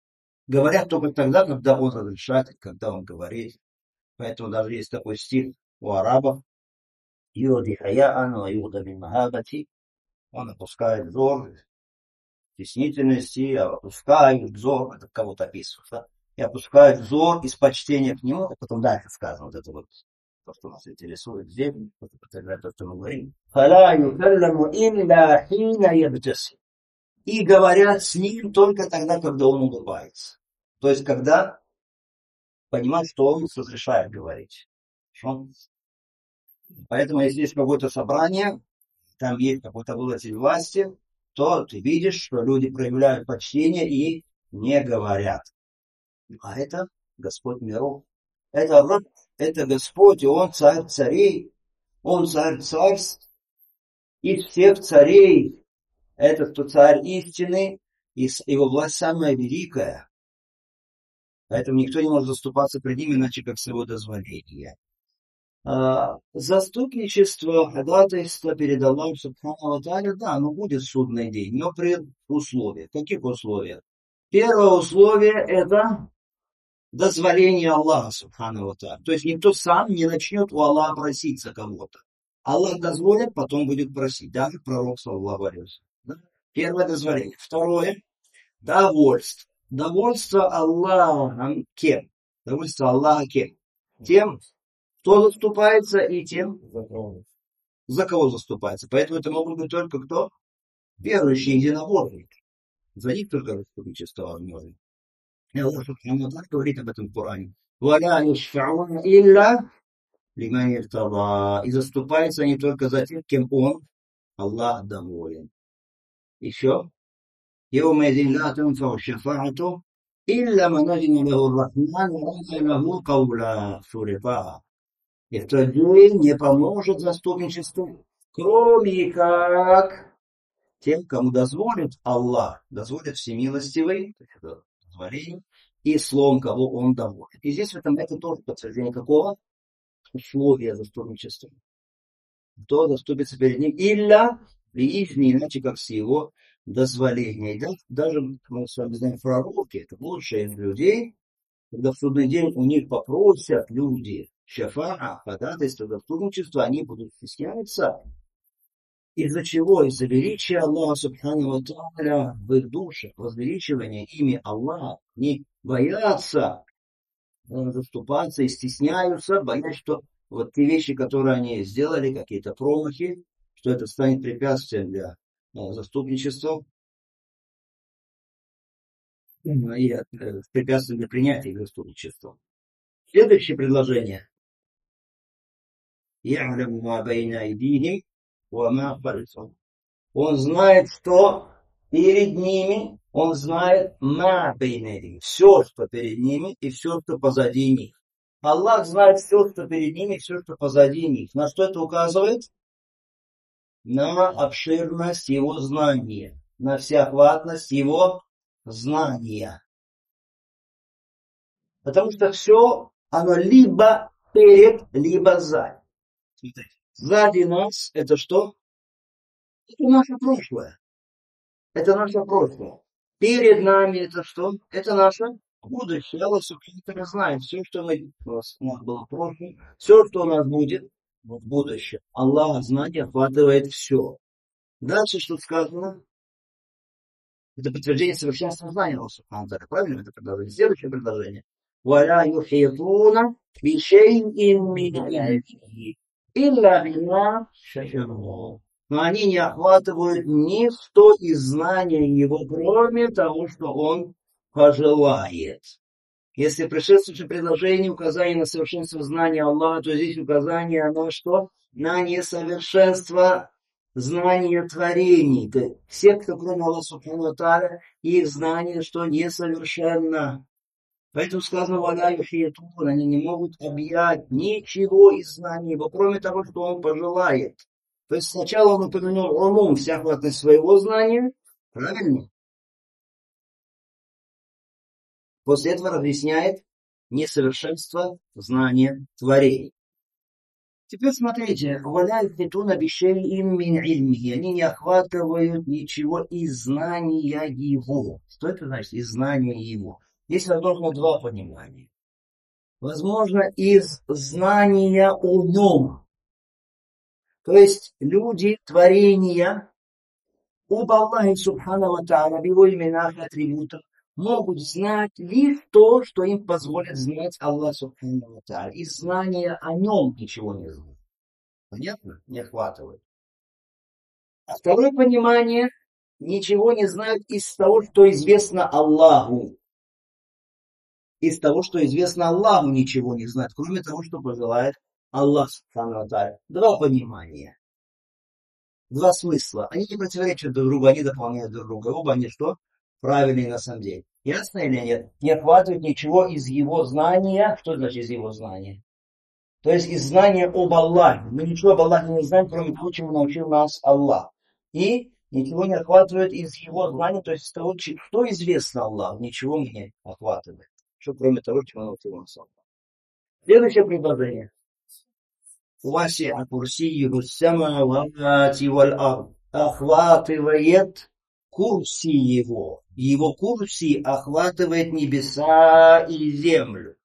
Говорят только тогда, когда он разрешает, когда он говорит. Поэтому даже есть такой стих у арабов. Юрди хаяан ва юрда мин махабати. Он опускает взор стеснительности, опускает взор, это кого-то описывает, да? И опускает взор из почтения к нему, а потом дальше сказано, вот это вот, то, что нас интересует здесь, это то, что мы говорим. «Фала юкалламу илля хина ябтасим». И говорят с ним только тогда, когда он улыбается. То есть, когда понимают, что он разрешает говорить. Хорошо? Поэтому, если есть какое-то собрание, там есть какой-то обладатель власти, то ты видишь, что люди проявляют почтение и не говорят. А это Господь миров. Это Аллах, это Господь, и Он царь царей. Он царь царств. Из всех царей. Это кто царь истины, и его власть самая великая. Поэтому никто не может заступаться пред ним, иначе как с его дозволения. А, заступничество, ходатайство перед Аллахом Субхану ва Тааля, да, оно будет в судный день, но при условиях. Каких условиях? Первое условие – это дозволение Аллаха Субхану ва Тааля. То есть никто сам не начнет у Аллаха просить за кого-то. Аллах дозволит, потом будет просить. Даже пророк, саллаллаху алейхи ва саллям. Первое дозволение. Второе – довольство. Довольство Аллахом кем? Довольство Аллаха кем? Тем, кто заступается, и тем, за кого заступается. Поэтому это могут быть только кто? Верующие единобожники. За них только заступничество возможно. И Аллах Субхану ва Тааля говорит об этом в Коране. «Валя юшфауна илля лиман иртада». И заступаются они только за тех, кем Он, Аллах, доволен. Еще. يومئذ لا تنفع الشفاعة إلا من أذن له الرحمن ورضي له قولا. Сура Таха. И в тот день не поможет заступничество, кроме как тем, кому дозволит Аллах, дозволит всемилостивый, дозволение, и словом, кого Он доволен. И здесь в этом это тоже подтверждение какого? Условия заступничества. Кто заступится перед ним? Илля, не иначе, как с его дозволения. Да? Даже мы с вами знаем пророки, это лучшие из людей, когда в судный день у них попросят люди шафаа, ходатайство, заступничество, они будут стесняться. Из-за чего? Из-за величия Аллаха Субхану ва Тааля в их душах, возвеличивания ими Аллаха, не боятся заступаться и стесняются, боясь, что вот те вещи, которые они сделали, какие-то промахи, что это станет препятствием для заступничества и препятствием для принятия заступничества. Следующее предложение. يَعْلَمُ مَا بَيْنَ أَيْدِيهِمْ وَمَا خَلْفَهُمْ. Он знает, что перед ними, он знает ма бейнейдихим, все, что перед ними, и все, что позади них. Аллах знает все, что перед ними, и все, что позади них. На что это указывает? На обширность его знания, на всеохватность его знания. Потому что все, оно либо перед, либо сзади. Сзади нас это что? Это наше прошлое. Это наше прошлое. Перед нами это что? Это наше будущее. Аллах Субхану ва Тааля знает все, что мы, у нас было в прошлом, все, что у нас будет в будущем. Аллах знание охватывает все. Дальше что сказано? Это подтверждение совершенства знания Аллаха Субхану ва Тааля. Правильно это предложение? Следующее предложение. وَلَا يُحِيطُونَ بِشَيْءٍ مِّنْ عِلْمِهِ إِلَّا بِمَا شَاءَ. Но они не охватывают ничто из знания его, кроме того, что он пожелает. Если предшествующее предложение указание на совершенство знания Аллаха, то здесь указание на что? На несовершенство знания творений. То есть все, кто кроме Аллаха Субхану ва Тааля, их знание, что несовершенно. Поэтому сказано, валя юхиятун, они не могут объять ничего из знания его, кроме того, что он пожелает. То есть сначала он упомянул умум, всеохватность своего знания, правильно? После этого разъясняет несовершенство знания творений. Теперь смотрите, валя юхитуна бишейин мин ильмихи, они не охватывают ничего из знания его. Что это значит? Из знания его. Здесь возможно два понимания. возможно, из знания о нем. То есть люди, творения, об Аллахе Субхану ва Тааля, в его именах и атрибутах, могут знать лишь то, что им позволит знать Аллах Субхану ва Тааля. И знания о нем ничего не знают. Понятно? Не охватывает. А второе понимание, ничего не знают из того, что известно Аллаху. Из того, что известно Аллаху, ничего не знают, кроме того, что пожелает Аллах Субхану ва Тааля. Два понимания. Два смысла. Они не противоречат друг другу, они дополняют друг друга. Оба они что? Правильные на самом деле. Ясно или нет? Не охватывает ничего из его знания. Что значит из его знания? То есть из знания об Аллахе. Мы ничего об Аллахе не знаем, кроме того, чему научил нас Аллах. И ничего не охватывает из его знания, то есть из того, что известно Аллаху. Ничего мы не охватывает. Что кроме того, чему научил нас Аллах. Следующее предложение. Васи'а курсиюху ас-самавати валь-ард. Охватывает курси его. Его курси охватывает небеса и землю.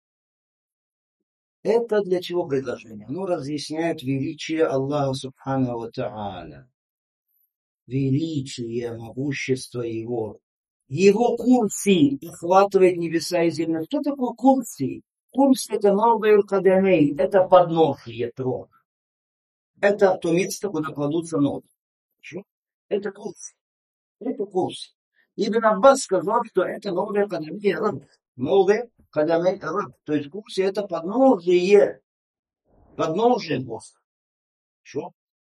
Это для чего предложение? Оно разъясняет величие Аллаха Субхану ва Тааля. Величие, могущество его. Его курси охватывает небеса и землю. Что такое курси? Курс это мавди'уль кадамейн, это подножие трона. Это то место, куда кладутся ноги. Это курс. Это курс. Ибн Аббас сказал, что это мавди'уль кадамейн раб. Мавди'уль кадамейн раб. То есть курси это подножие. Подножие Бога. Что?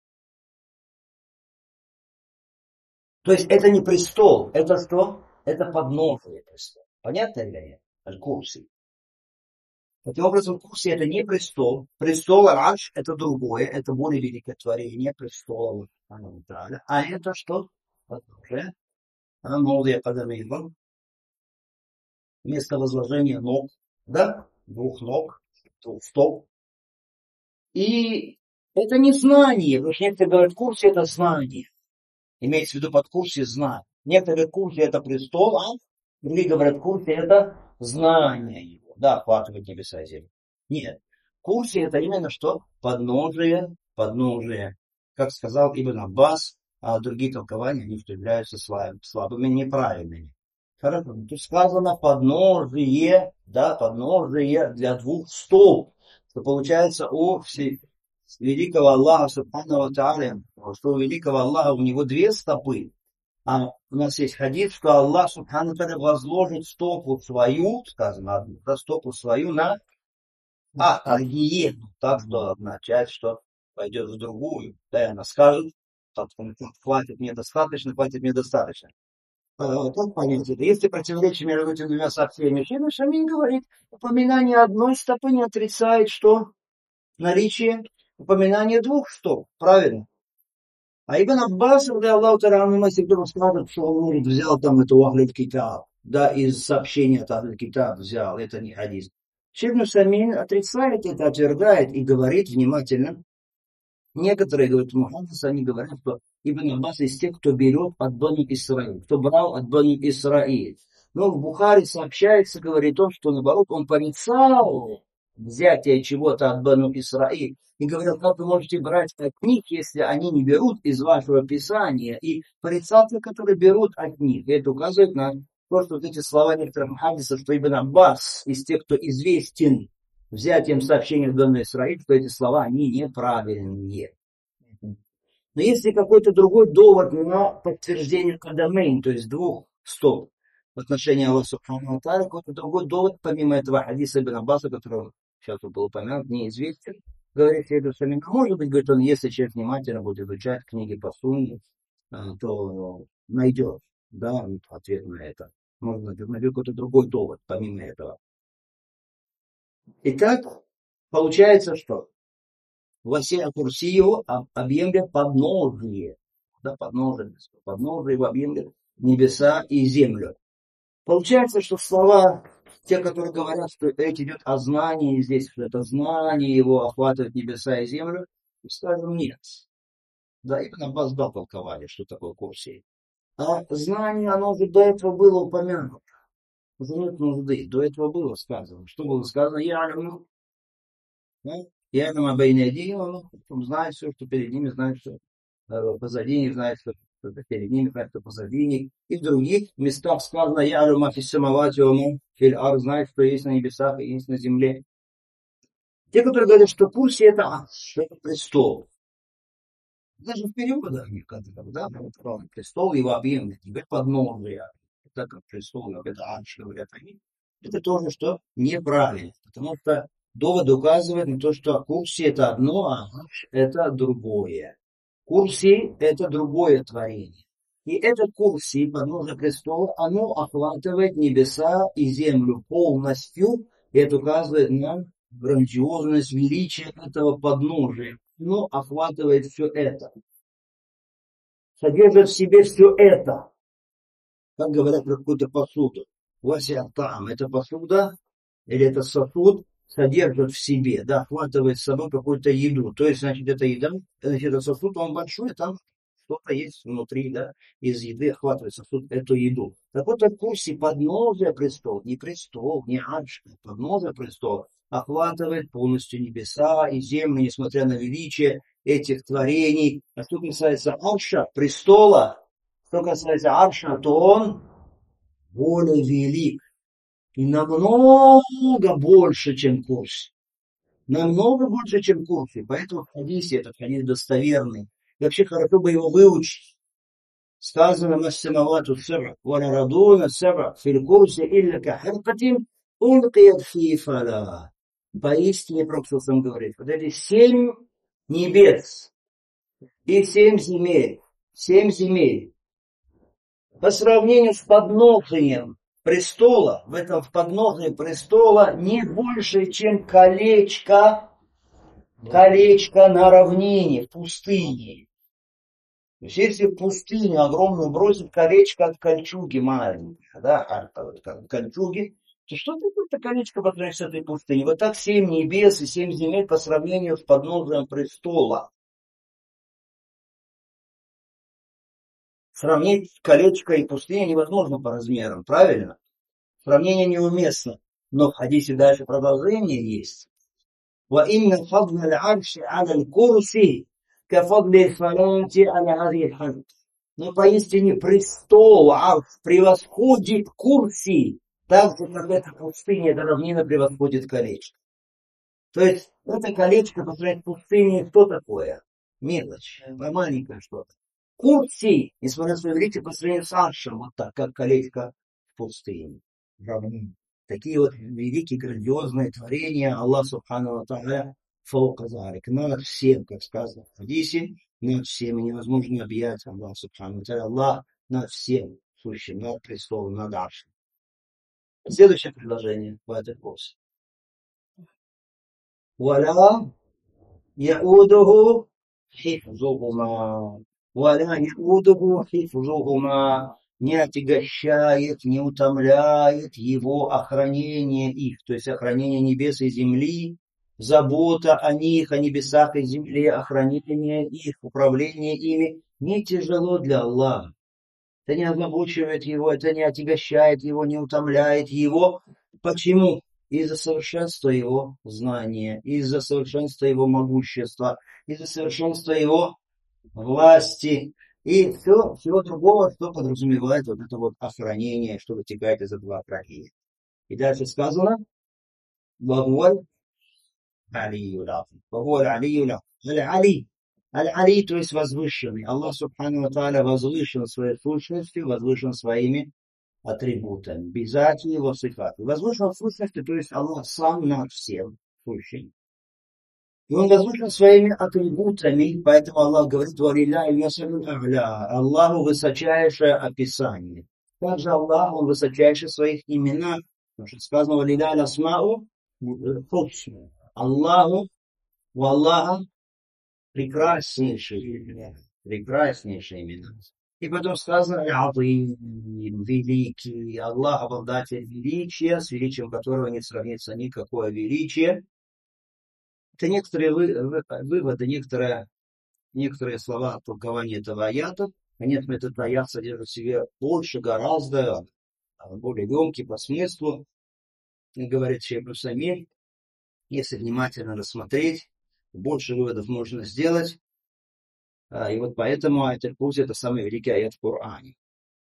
То есть это не престол. Это что? Это подножие престола. Понятно или нет? Аль-Курси. Таким образом, курси это не престол. Престол Аль-Арш это другое. Это более великое творение престола. А это что? Подножие. Мавди'уль кадамейн. Место возложения ног. Да? Двух ног. Двух стоп. И это не знание. Потому что некоторые говорят, курси это знание. Имеется в виду под курсе знание. Некоторые курсы это престол, а другие говорят, курсы это знание его. Да, охватывает небеса и землю. Нет. Курсы это именно что? Подножие, подножие. Как сказал Ибн Аббас, а другие толкования, они являются слабыми, слабыми неправильными. Хорошо. Тут сказано подножие, да, подножие для двух столб. Что получается у всей великого Аллаха Субхану ва Тааля, что у великого Аллаха у него две стопы, а у нас есть хадис, что Аллах Субхану ва Тааля возложит стопу свою, сказано, одну, да, стопу свою на а, гиену, так что одна часть, что пойдет в другую, да, и она скажет, так, хватит мне достаточно, хватит мне достаточно. Как понять это? Если противоречие между этими двумя сообщениями, Шейх Шамин говорит, упоминание одной стопы не отрицает, что наличие упоминание двух стоп, правильно? А Ибн Аббас, Аллаху Та'аля, если кто скажет, что он может, взял там эту Ахль Китаб, да, из сообщения от Ахль Китаб взял, это не хадис. Шейх Самин отрицает это, отвергает и говорит внимательно. Некоторые, говорят, Мухаммад, они говорят, что Ибн Аббас из тех, кто берет от Бану Исраиль, кто брал от Бану Исраиль. Но в Бухари сообщается, говорит он, что наоборот, он порицал взятие чего-то от Бану Исраиль. И говорил, как вы можете брать от них, если они не берут из вашего Писания. И порицал те, которые берут от них. И это указывает на то, что вот эти слова некоторых хадисов, что Ибн Аббас из тех, кто известен взятием сообщения в Бану Исраиль, что эти слова, они неправильные. Но если какой-то другой довод на подтверждение кадамейн, то есть двух стоп в отношении Аллаха Субхану ва Тааля, какой-то другой довод, помимо этого хадиса Ибн Аббаса, который сейчас был упомянут, неизвестен, говорит Шейх Самин, может быть, говорит он, если человек внимательно будет изучать книги по сунне, то найдет, да, ответ на это. Можно найти какой-то другой довод, помимо этого. Итак, получается, что Васи'а курсию объемлет подножие, да, подножие, подножие его объемлет небеса и землю. Получается, что слова, те, которые говорят, что речь идет о знании здесь, что это знание его охватывает небеса и землю, скажем, нет. Да, Ибн Аббас дал толковали, что такое курсий. А знание, оно уже до этого было упомянуто. Это нет нужды. До этого было сказано. Что было сказано? Я алиму. Я алиму бейнадии, он знает все, что перед ними, знает, что э, позади них, знает, что что перед ними, знает, что позади них. И в других местах сказано, я алиму фиссамавати, ому филь ар, знает, что есть на небесах и есть на земле. Те, которые говорят, что курси это арш, что это престол. Даже в переводах некоторых, да, вот, престол его объемный, теперь подножие, так как престол, это арш, говорят они, это тоже, что неправильно, потому что довод указывает на то, что курси это одно, а арш это другое. Курси это другое творение. И этот курси, подножие престола, оно охватывает небеса и землю полностью, и это указывает на грандиозность, величие этого подножия. Оно охватывает все это. Содержит в себе все это. Как говорят про какую-то посуду. Вася там, эта посуда или это сосуд содержит в себе, да, охватывает с собой какую-то еду. То есть, значит, эта еда, значит, этот сосуд, он большой, там что-то есть внутри, да, из еды охватывает сосуд эту еду. Так вот, в курсе подножия престола, не престол, не арш, подножия престола охватывает полностью небеса и землю, несмотря на величие этих творений. А что касается арша, престола, что касается арша, то он более велик и намного больше, чем курс. Намного больше, чем курс. И поэтому в хадисе, этот хадис достоверный. И вообще хорошо бы его выучить. Сказано «Массамавату саб'а, варарадуна саб'а, фил курсе илля кахиркатин, улкият фи фала». Поистине, Пророк сам говорит, вот эти семь небес и семь земель, семь земель, по сравнению с подножием престола, в этом в подножии престола не больше, чем колечко, колечко на равнине, в пустыне. То есть, если в пустыню огромную бросить колечко от кольчуги маленькое, да, от кольчуги, то что такое колечко по сравнению с этой пустыней? Вот так семь небес и семь земель по сравнению с подножием престола. Сравнить колечко и пустыню невозможно по размерам, правильно? Сравнение неуместно. Но в хадисе дальше продолжение есть. وَإِنَّ فَضْلَ الْعَرْشِ عَلَى الْكُرْسِي كَفَضْلِ الْفَلَاةِ عَلَى هَذِهِ الْحَرْبِ. Но поистине престол арш превосходит курси, так же, как эта пустыня, эта равнина превосходит колечко. То есть, это колечко по сравнению с пустыней, что такое? Мелочь, маленькое что-то. Курси, несмотря на свое величие, по сравнению с аршем, вот так, как колечко в пустыне. Равнин. Такие вот великие, грандиозные творения Аллах Субхану ва Тааля фаука залик. Над всем, как сказано в хадисе, над всем. И невозможно объять Аллах Субхану ва Тааля. Аллах над всем сущим, над престолом, над аршем. Следующее предложение в этой главе. Валя яудуху хифзухума. Валя яудуху хифзухума. Не отягощает, не утомляет его охранение их, то есть охранение небес и земли, забота о них, о небесах и земле, охранение их, управление ими не тяжело для Аллаха. Это не озабочивает его, это не отягощает его, не утомляет его. Почему? Из-за совершенства его знания, из-за совершенства его могущества, из-за совершенства его власти и все, всего другого, что подразумевает вот это вот охранение, что вытекает из этого охранения. И дальше сказано, «Вагуаль алиюля». «Вагуаль алиюля». «Аль-али». «Аль-али», то есть возвышенный. Аллах Субхану ва Тааля возвышен своей сущностью, возвышен своими атрибутами. Бизати его сифаты. Возвышен в сущности, то есть Аллах сам над всем сущим. И он возвышен своими атрибутами, поэтому Аллах говорит, Аллаху высочайшее описание. Также Аллах, он высочайший в своих именах. Потому что сказано, валиля асмау хусна. Аллаху, у Аллаха прекраснейшие имена. Прекраснейшие имена. И потом сказано, Азим, великий. Аллах обладатель величия, с величием которого не сравнится никакое величие. Это некоторые выводы, некоторые, некоторые слова толкования этого аята. Конечно, этот аят содержит в себе больше, гораздо более емкий по смыслу, говорит Шейх Усаймин. Если внимательно рассмотреть, больше выводов можно сделать. И вот поэтому аят аль-Курси — это самый великий аят в Коране.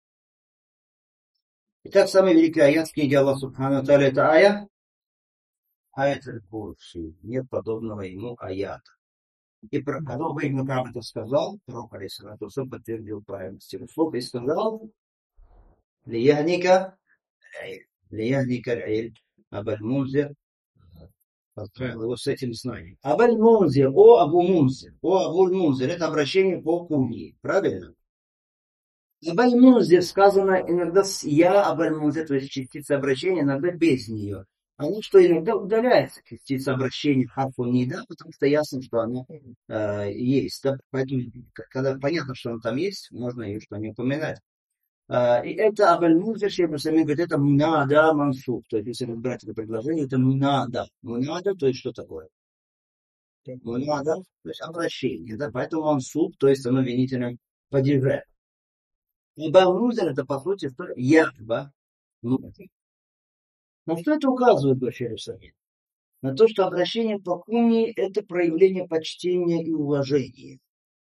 Итак, самый великий аят в книге Аллаха Субхану Тааля — это ая, аят аль-Курси. Нет подобного ему аята. И про кого Ибн Кааб это сказал, пророк алейхиссалату вассалям подтвердил правильность его слов и сказал: «Лияхника, лияхника аль-иль, Абуль-Мунзир». Отправил его с этим знанием. Абуль-Мунзир, о Абу-Мунзир, о Абуль-Мунзир — это обращение по куньи, правильно? Абуль-Мунзир сказано иногда с я Абуль-Мунзир, то есть частица обращения, иногда без нее. Оно что иногда удаляется, частица обращения харфу нида, потому что ясно, что она э, есть. Да? Поэтому, когда понятно, что она там есть, можно ее что-нибудь упоминать. Uh, и это Абуль-Мунзир, Шейх Усаймин говорит, это мунада мансуб. То есть, если разбирать это предложение, это мунада. Мунада, то есть, что такое? Мунада, то есть, обращение. Да? Поэтому мансуб, то есть, оно винительным падеже. И Абуль-Мунзир — это, по сути, что якба. Ну, на что это указывает, говорит Шейх Усаймин? На то, что обращение по куньи — это проявление почтения и уважения.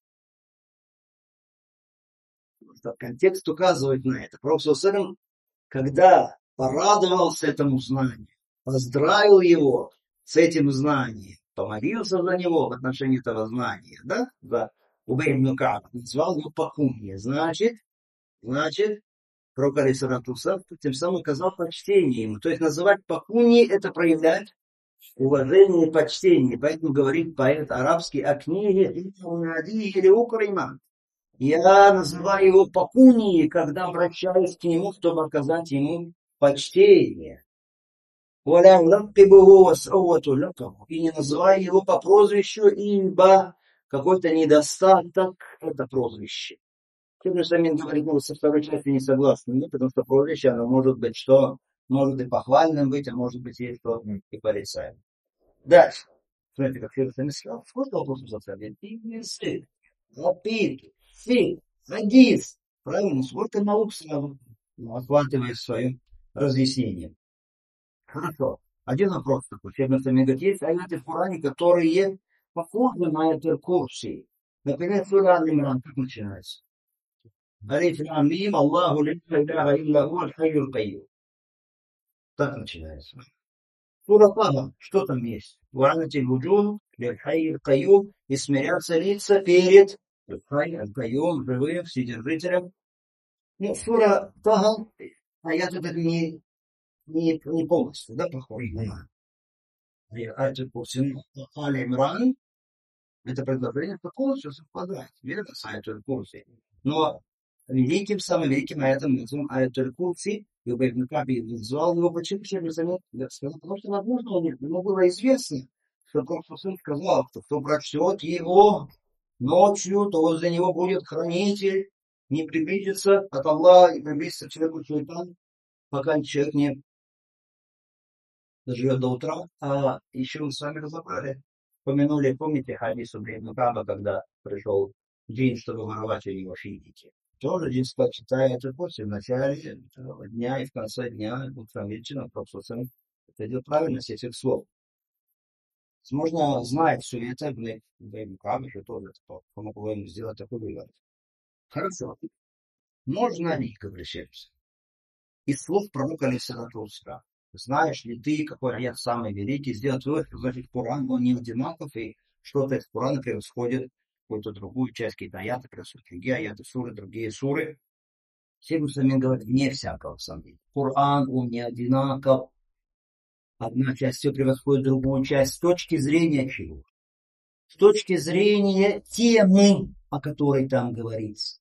Контекст указывает на это. Пророк саллаллаху алейхи ва саллям, когда порадовался этому знанию, поздравил его с этим знанием, помолился за него в отношении этого знания, да, за Убей ибн Кааба, назвал его по кунье. Значит, значит, пророк алейхиссалату ва саллям тем самым оказал почтение ему. То есть называть по кунье — это проявлять уважение и почтение. Поэтому говорит поэт арабский о книге или Укрима. Я называю его по куньи, когда обращаюсь к нему, чтобы оказать ему почтение. И не называю его по прозвищу, ибо какой-то недостаток — это прозвище. Шейх Усаймин говорит, ну, со второй части не согласны, ну, потому что прозвище, оно может быть что? Может и похвальным быть, а может быть и что и порицаемым. Дальше. Смотрите, как Шейх Усаймин сказал, сколько вопросов заставили? Сы, лапид, фи, хадис. Правильно, сколько наук сразу охватывает в своем разъяснении. Хорошо. Один вопрос такой. Шейх Усаймин говорит, есть аяты в Коране, которые похожи на аят аль-Курси. Например, сура Аль-Имран, как начинается? Алиф лам мим, Аллаху ла иляха илля хуа аль-хайюл кайюм. Так начинается. Сура Таха, что там есть? Ва'анатиль вуджух лиль-хайюл кайюм, и смирятся лица перед аль-хай, аль-кайюм, живым, вседержителем. Ну, сура Таха, аят этот не, не, не полностью, да, похож на аят аль-Курси. Аль-Имран, это предложение полностью совпадает, верно, с аят аль-Курси. Но великим, самым великим аятом назовем аят аль-Курси, и Убей ибн Кааб назвал его, почему Шейх Усаймин сказал, потому что, возможно, ему было известно, что Пророк сказал, что кто прочтет его ночью, то возле него будет хранитель, не приблизится от Аллаха и приблизится к человеку шайтан, пока человек не доживет до утра. А еще мы с вами разобрали, помянули, помните хадис Убей ибн Кааба, когда пришел джин, чтобы воровать у него финики. Тоже один читает после в начале дня и в конце дня, утром вечером, просто это идет правильность этих слов. Можно знать все это, Ибн Кааб же тоже помогло ему сделать такой вывод. Хорошо. Можно ли, обращаемся, из слов пророка алейхиссалату вассалям, знаешь ли ты, какой аят самый великий, сделать вывод, что значит Коран, он не одинаков, и что-то из Корана превосходит какую-то другую часть, какие-то аяты, превосходят другие аяты, суры, другие суры. Шейх Усаймин говорит, вне всякого сомнения. Коран, он не одинаков. Одна часть все превосходит другую часть. С точки зрения чего? С точки зрения темы, о которой там говорится.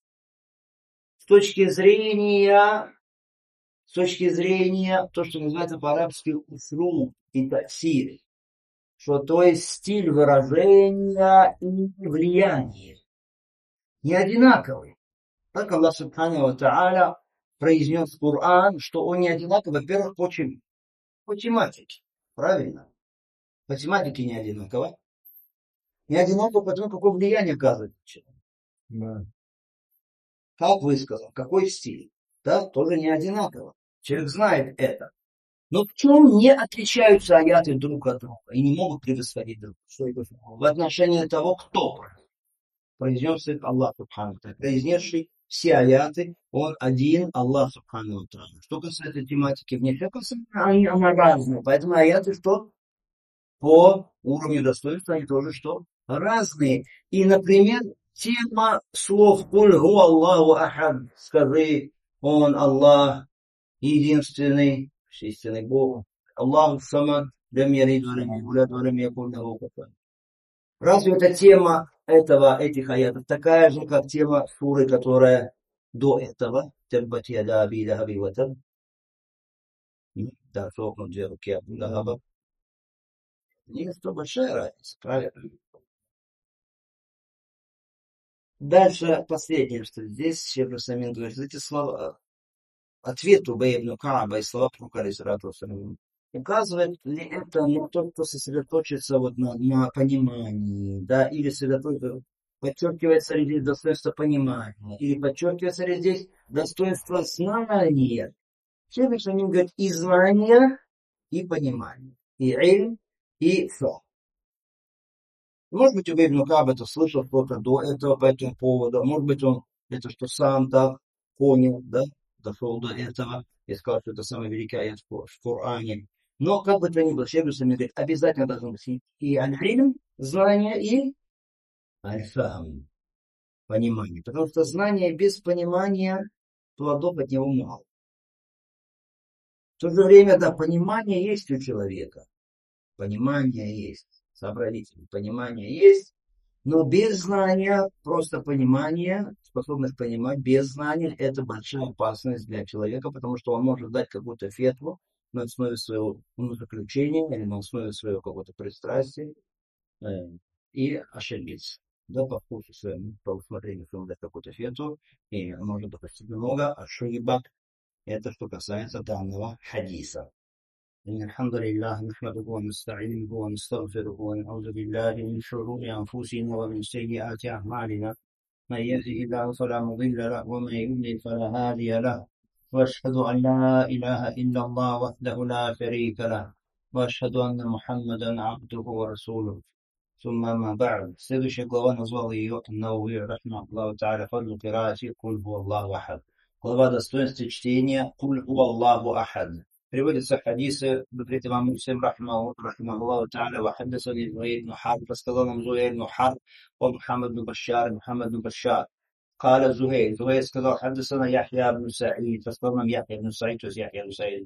С точки зрения, с точки зрения, то, что называется по-арабски услуг и тафсир. Что то есть стиль выражения и влияние. Не одинаковый. Так Аллах Субхану ва Тааля произнес в Коран, что он не одинаков, во-первых, по чему? По тематике. Правильно? По тематике не одинаково. Не одинаково потому, какое влияние оказывает человек. Да. Как высказал, какой стиль. Да, тоже не одинаково. Человек знает это. Но в чем не отличаются аяты друг от друга и не могут превосходить друг друга? В отношении того, кто произнес их Аллах Субхану ва Тааля. Произнесший все аяты, он один, Аллах Субхану ва Тааля. Что касается тематики внешнего, она, она разная. Поэтому аяты что? По уровню достоинства они тоже что? Разные. И, например, тема слов «Куль ху Аллаху ахад», скажи, он Аллах, единственный, истинный Бог. Аллаху самад, лям ялид ва лям юлад ва лям якун лаху куфуан. Разве эта тема этого, этих аятов такая же, как тема суры, которая до этого? Таббат яда аби лахаби ва таб. Да, сохнут две руки Абу Лахаба. Есть то большая разница, правильно? Дальше последнее, что здесь Шейх Усаймин говорит, эти слова, ответ Убей ибн Кааба и слова пророка алейхиссалату вассалям, указывает ли это на то, кто сосредоточится вот на, на понимании, да, или сосредоточится, подчеркивается ли здесь достоинство понимания, или подчеркивается ли здесь достоинство знания. Шейх Усаймин говорит и знания, и понимание, и илм, и фо. Может быть, Убей ибн Кааб это слышал кто-то до этого по этому поводу. Может быть, он это что сам так понял, да, дошел до этого и сказал, что это самый великий аят в Коране. Но, как бы то ни было, Шейх Усаймин говорит, обязательно должно быть и аль-илм, знание, и аль-фахм, понимание. Потому что знание без понимания, плодов от него мало. В то же время, да, понимание есть у человека. Понимание есть. Сообразительное понимание есть. Но без знания, просто понимание, способность понимать, без знания, это большая опасность для человека, потому что он может дать какую-то фетву на основе своего умозаключения или на основе своего какого-то пристрастия э, и ошибиться. Да, по вкусу своему, по усмотрению своему дать какую-то фетву, и может допустить много ошибок. Это что касается данного хадиса. إن الحمد لله نحمده ونستعينه ونستغفره ونعوذ بالله من شرور أنفسنا ومن سيئات أعمالنا من يهده الله فلا مضل له ومن يضلل فلا هادي له وأشهد أن لا إله إلا الله وحده لا شريك له وأشهد أن محمدا عبده ورسوله ثم ما بعد. Следующая глава назвал ее Науви рахмахуллаху тааля фадлу кираати «Куль ху Аллаху ахад». Глава достоинства чтения «Куль ху Аллаху ахад». Приводятся хадисы, говорит имам Муслим рахмахуллаху тааля, вахаддасани Зуэйр ибн Харб, рассказал нам Зуэйр ибн Харб, о Мухаммад ибн Башар, Мухаммад ибн Башар. قال زهير زهير сказал حدثنا يحيى بن سعيد, рассказал нам Яхья ибн Саид, то есть Яхья ибн Саид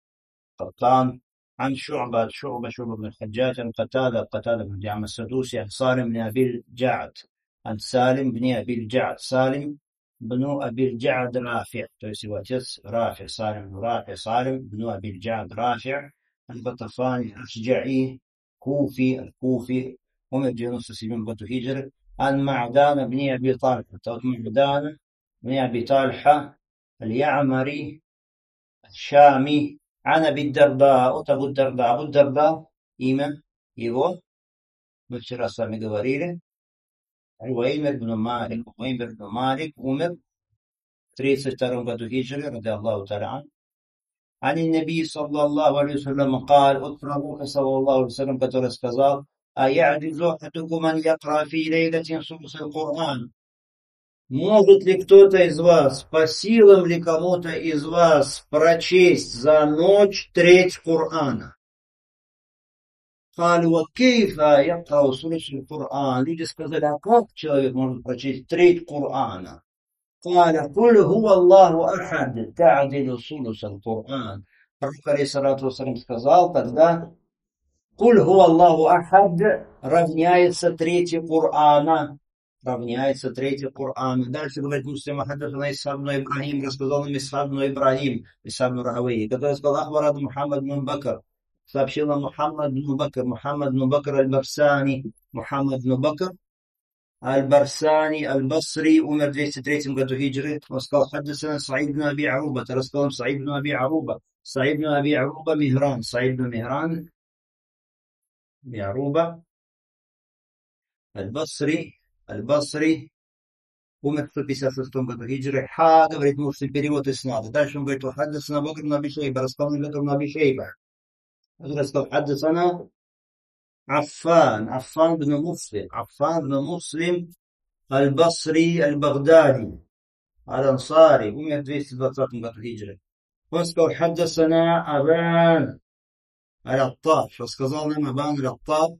قطان, عن شعبة شعبة شعبة بن الحجاج, عن قتادة قتادة بن دعامة السدوسي, عن سالم بن أبي الجعد, عن سالم بن أبي الجعد, سالم بن أبي الجعد رافع, то есть его отец Рафи, Салим Рафи, Салим بن أبي الجعد رافع, الغطفاني الأشجعي, كوفي الكوفي, умер в девяносто седьмом году хиджры, عن معدان بن أبي طلحة, тот معدان بن أبي طلحة اليعمري الشامي, عن أبي الدرداء, от Абу Дарда. Абу Дарда, имя его, мы вчера с вами говорили, Уэймер бн Малик. Уэймер бн Малик умер в тридцать втором году хиджры, ради Аллаху та'аля. عن النبي صلى الله عليه وسلم قال, от пророка صلى الله عليه وسلم, который сказал, أيعجز أحدكم أن يقرأ في ليلة ثلث القرآن. Может ли кто-то из вас, по силам ли кому-то из вас прочесть за ночь треть Корана? قالوا وكيف يقرأ ثلث القرآن. Люди сказали, а как человек может прочесть треть Корана? قال قل هو الله أحد تعدل ثلث القرآن. Пророк алейхиссалату вассалям сказал тогда, قل هو الله أحد равняется трети Корана. Равняется третий Коран. Дальше говорит Муслим, хаддасана Исхак бн Ибрахим, рассказал нам Исхак бн Ибрахим, Исхак бн Рахавейи, который сказал, ахбарад Мухаммад бн Бакр, сообщил нам Мухаммад бн Бакр, Мухаммад бн Бакр аль-Барсани, Мухаммад бн Бакр аль-Барсани аль-Басри, умер в двести третьем году хиджры. Он сказал, хаддасана Саид бн Аби Аруба, рассказал нам Саид бн Аби Аруба, Саид бн Аби Аруба Мигран, Саид бн Мигран, Аруба аль-Басри, البصري умер в сто пятьдесят шестом году хиджры. Ха, говорит, мусlim перевод из снада. Дальше он говорит, хаддасана Бакр ибн Аби Шейба, рассказал Бакр ибн Аби Шейба. Рассказал, хаддасана Аффан, Аффан бн Муслим, Аффан бн Муслим аль-Басри аль-Багдади, аль-Ансари, умер в двести двадцатом году хиджры. Он сказал, хаддасана Абан аль-Аттар, рассказал нам Абан аль-Аттар,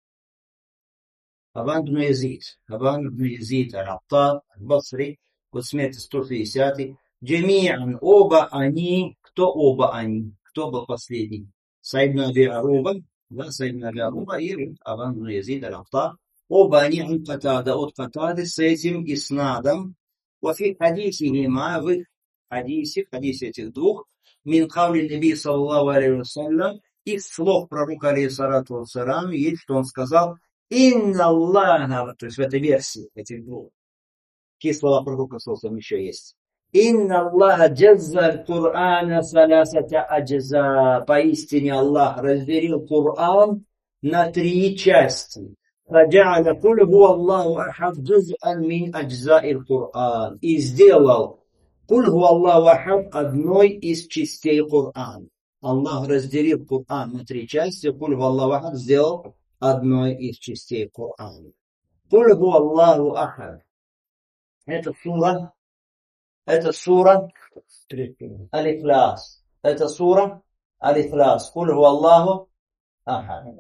Абан бн Язид, Абан бн Язид аль-Аттар, аль-Басри, вот смерти сто пятидесятый. Джами'ан, оба они, кто оба они, кто был последний? Саид бн Аби Аруба, да, Саид бн Аби Аруба и Абан бн Язид аль-Аттар. Оба они от Катада, от Катады с этим иснадом. وفي حديثهما в хадисе, в хадисе этих двух, мин кавли наби саллаллаху алейхи вассалям, из слов пророка алейхиссалату вассалям, есть, что он сказал, инна Аллаха, то есть в этой версии этих двух, какие слова пророка саллаллаху еще есть. Инна Аллаха джазза Кур'ана саласата аджза, поистине Аллах разделил Кур'ан на три части. فجعل قل هو الله أحد جزءا من أجزاء القرآن и сделал قل هو الله أحد одной из частей Корана. Аллах разделил Коран на три части, قل هو الله أحد сделал одной из частей Корана. قل هو الله أحد. Это сура, это сура Аль-Ихляс. Это сура Аль-Ихляс. قل هو الله أحد.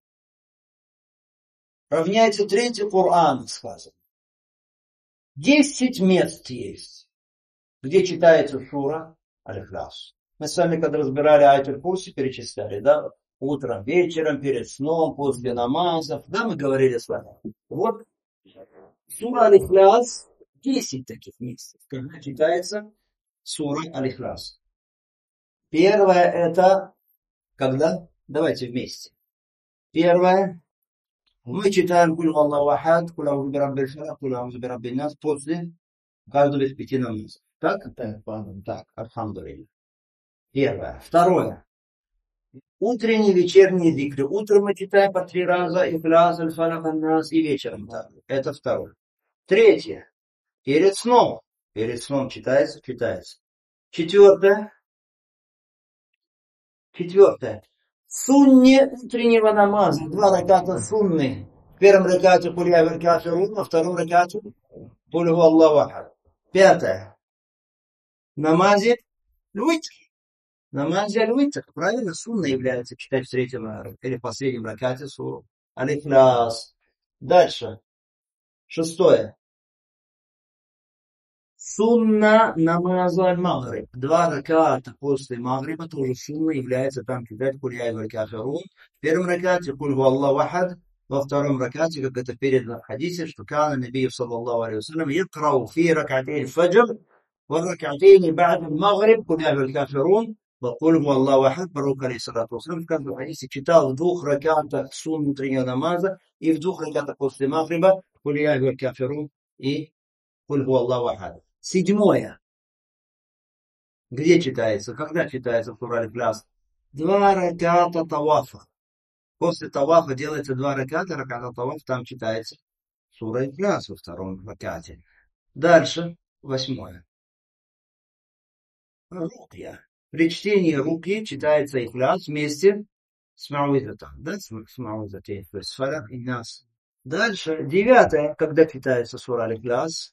Равняется третий Коран, сказано. Десять мест есть, где читается сура Аль-Ихляс. Мы с вами, когда разбирали Аятуль Курси, перечисляли, да, утром, вечером, перед сном, после намазов, да, мы говорили с вами. Вот сура Аль-Ихляс, десять таких мест, когда читается сура Аль-Ихляс. Первое это, когда? Давайте вместе. Первое. Мы читаем Куль Аллаху Ахад, Куль Аузу бираббил фалак, Куль Аузу бираббин нас после каждого из пяти намазов. Так? Так, так, альхамдулилля. Первое. Второе. Утренние, вечерние зикры. Утром мы читаем по три раза Ихляс, Аль-Фалак, Ан-Нас и вечером. Так. Это второе. Третье. Перед сном. Перед сном читается, читается. Четвертое. Четвертое. Сунне утреннего намаза. Два раката сунны. В первом ракате Куль я валь-кафирун, во втором ракате Куль гу Аллаху ахад. Пятое. Намазе львитр. Намазе львитр. Правильно, сунна является читать в третьем или в последнем ракате суру Аль-Ихляс. Дальше. Шестое. Сунна намаза аль-Магриб. Два раката после Магриба тоже сунна является там читать Куль я валь-кафирун. В первом ракате Куль гу Аллаху ахад. Во втором ракате, как это передано в хадисе, что кана набию саллаллаху алейхи вассалям якрау фи ракатейн фаджр ва ракатейн ба'д аль-Магриб Куль я валь-кафирун ва Куль гу Аллаху ахад. Пророк алейхиссалату вассалям в каждом хадисе читал в двух ракатах сунну утреннего намаза и в двух ракатах после Магриба Куль я валь-кафирун и Куль гу Аллаху ахад. Седьмое. Где читается? Когда читается сура Аль-Ихляс? Два раката тавафа. После тавафа делается два раката, раката таваф, там читается сура Аль-Ихляс во втором ракате. Дальше, восьмое. Рукья. При чтении руки читается Ихляс вместе с Мауизатом. Да, с Мауизатом, то есть Фалак и Нас. Дальше, девятое, когда читается сура Аль-Ихляс.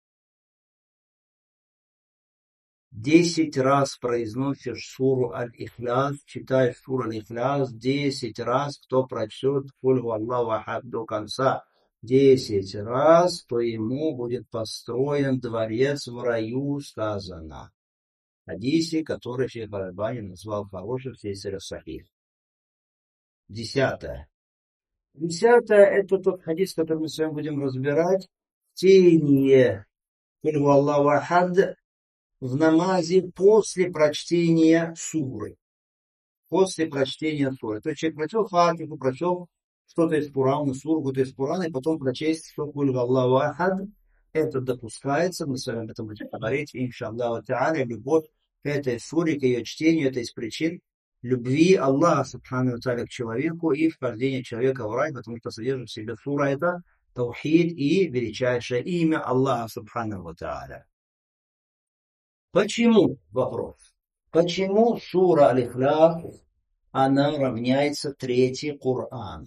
Десять раз произносишь суру Аль-Ихляс, читаешь суру Аль-Ихляс, десять раз, кто прочтет Куль гу Аллаху ахад до конца, десять раз, то ему будет построен дворец в раю, сказано. Хадисе, который Шейх Аль-Альбани назвал хорошим в Сейсире Сахих. Десятое. Десятое, это тот хадис, который мы с вами будем разбирать. Чтение Куль гу Аллаху ахад в намазе после прочтения суры. После прочтения суры. То есть человек прочел Фатиху, прочел что-то из Курана, суру, что-то из Курана, и потом прочесть, что Куль гу Аллаху ахад. Это допускается, мы с вами об этом будем говорить, иншаллаху та'аля, любовь к этой суре, к ее чтению, это из причин любви Аллаха субхану ва та'аля к человеку и вхождения человека в рай, потому что содержит в себе сура это таухид и величайшее имя Аллаха Субханаху ва Тааля. Почему? Вопрос. Почему сура Аль-Ихляс, она равняется третьей Коран?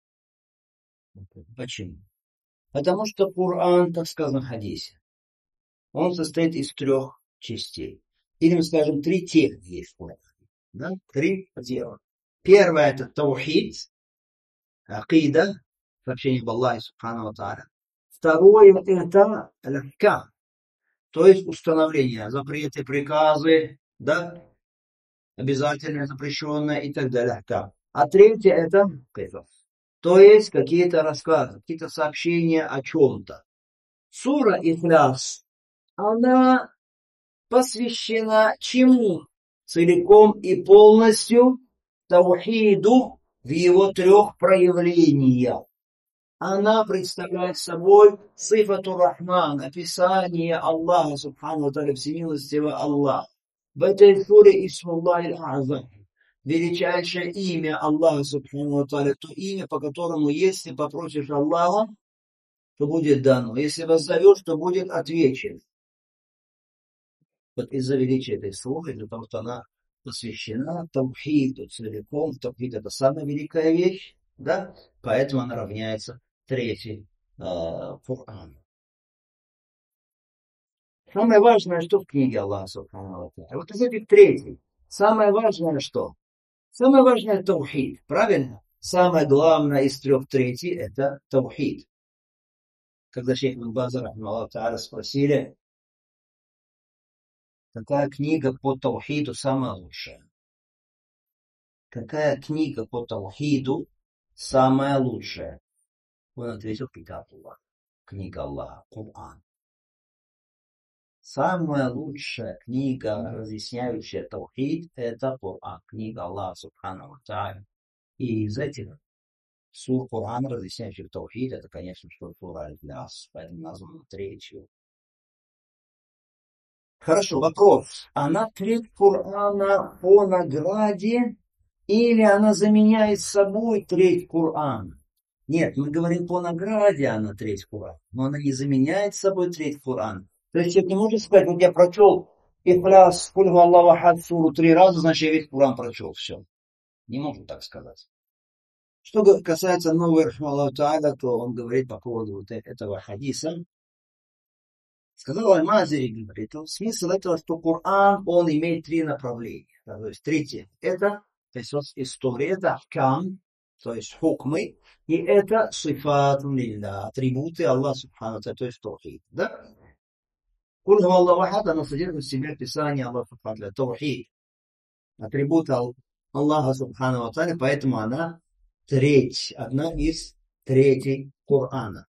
Почему? Потому что Коран, как сказано в хадисе, он состоит из трех частей. Или, мы скажем, три тех есть в Коране. Да? Три дела. Первое — это таухид, акида, сообщение об Аллахе Субханаху ва Тааля. Второе — это аль-ахкам, то есть установление, запреты, приказы, да, обязательное, запрещенное и так далее. А третье — это кисас, то есть какие-то рассказы, какие-то сообщения о чем-то. Сура Ихляс, она посвящена чему? Целиком и полностью таухиду в его трех проявлениях. Она представляет собой сифату Рахман, описание Аллаха Субхану ва Тааля, всемилостивого Аллаха. В этой суре Исмуллах аль-Азам, величайшее имя Аллаха Субхану ва Тааля, то имя, по которому, если попросишь Аллаха, то будет дано. Если воззовешь, то будет отвечен. Вот из-за величия этой суры, из-за того, что она посвящена таухиду целиком, таухид — это самая великая вещь, да, поэтому она равняется третий э, Коран. Самое важное, что в книге Аллаха Субхану ва Тааля. Вот из этих третий. Самое важное что? Самое важное — таухид. Правильно? Самое главное из трех третий — это таухид. Когда шейх ибн Баз рахимахуллах тааля спросили, какая книга по таухиду самая лучшая? Какая книга по таухиду самая лучшая? Он ответил: Китаб Аллах, книга Аллаха, Коран. Самая лучшая книга, разъясняющая таухид, это Коран, книга Аллаха Субхану ва Тааля. И из этих сур Корана, разъясняющих таухид, это, конечно, что сура Аль-Ихляс, поэтому названа третью. Хорошо, вопрос. Она треть Корана по награде или она заменяет собой треть Корана? Нет, мы говорим по награде она треть Корана, но она не заменяет собой треть Корана. То есть человек не может сказать: вот я прочел Ихляс, Куль гу Аллаху ахад, суру три раза, значит я весь Коран прочел. Все. Не может так сказать. Что касается нового рахмаллаху тааля, то он говорит по поводу вот этого хадиса. Сказал Аль-Мазари, говорит, смысл этого, что Коран, он имеет три направления. То есть третье — это история, это ахкам, то есть хукмы, и это сифат лилля, атрибуты Аллаха Субхану ва Тааля, то есть таухид. Да? Куль гу Аллаху ахад, она содержит в себе описание Аллаха Субхану ва Тааля, таухид, атрибуты Аллаха Субхану ва Тааля, поэтому она треть, одна из третей Корана.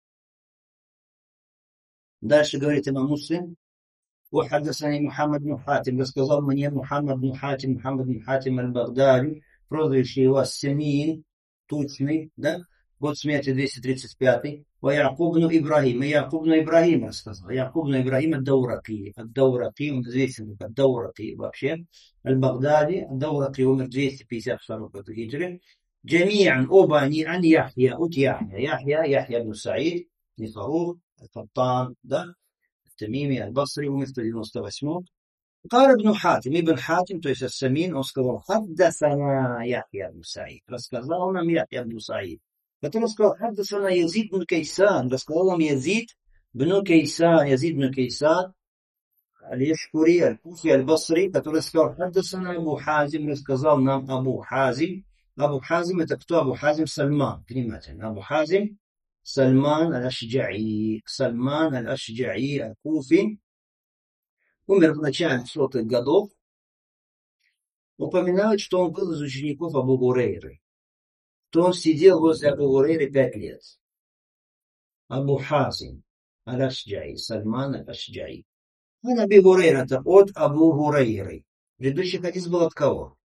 Дальше говорит имам Муслим: وحدثني محمد بن حاتم, рассказал мне Мухаммад бн Хатим, Мухаммад бн Хатим аль-Багдади, прозвище его Семин, тучный, да, год смерти двести тридцать пятый, wa Якуб бн Ибрахим, и Якуб бн Ибрахим рассказал, Якуб бн Ибрахим ад-Даурати, ад-Даурати, он известен как ад-Даурати вообще, аль-Багдади, ад-Даурати умер двести пятьдесят втором году хиджры, джами'ан, оба они, ан Яхья, от Яхья, Яхья, Яхья бн Саид, Нифарух, القطان, да, Тамими, Аль-Басри, умер в сто девяносто восьмом. قال ابن حاتم, ибн Хатим, то есть Ас-Самин, он сказал: حدثنا Яхья бн Саид, рассказал нам Яхья бн Саид. Потом сказал: حدثنا Язид бн Кайсан, рассказал нам Язид бн Кайсан, Язид бн Кайсан, Аль-Яшкури, Аль-Куфи, Аль-Басри, который сказал: حدثنا Абу Хазим, рассказал нам Абу Хазим. Абу Хазим — это кто? Абу Хазим Сальман, внимательно. Абу Хазим Сальман аль-Ашджаи, Сальман аль-Ашджаи аль-Куфи, умер в начале сотых годов. Упоминают, что он был из учеников Абу Гурейры, что он сидел возле Абу Гурейры пять лет. Абу Хазим аль-Ашджаи, Сальман аль-Ашджаи. А Абу Гурейра — это от Абу Гурейры. Предыдущий хадис был от кого?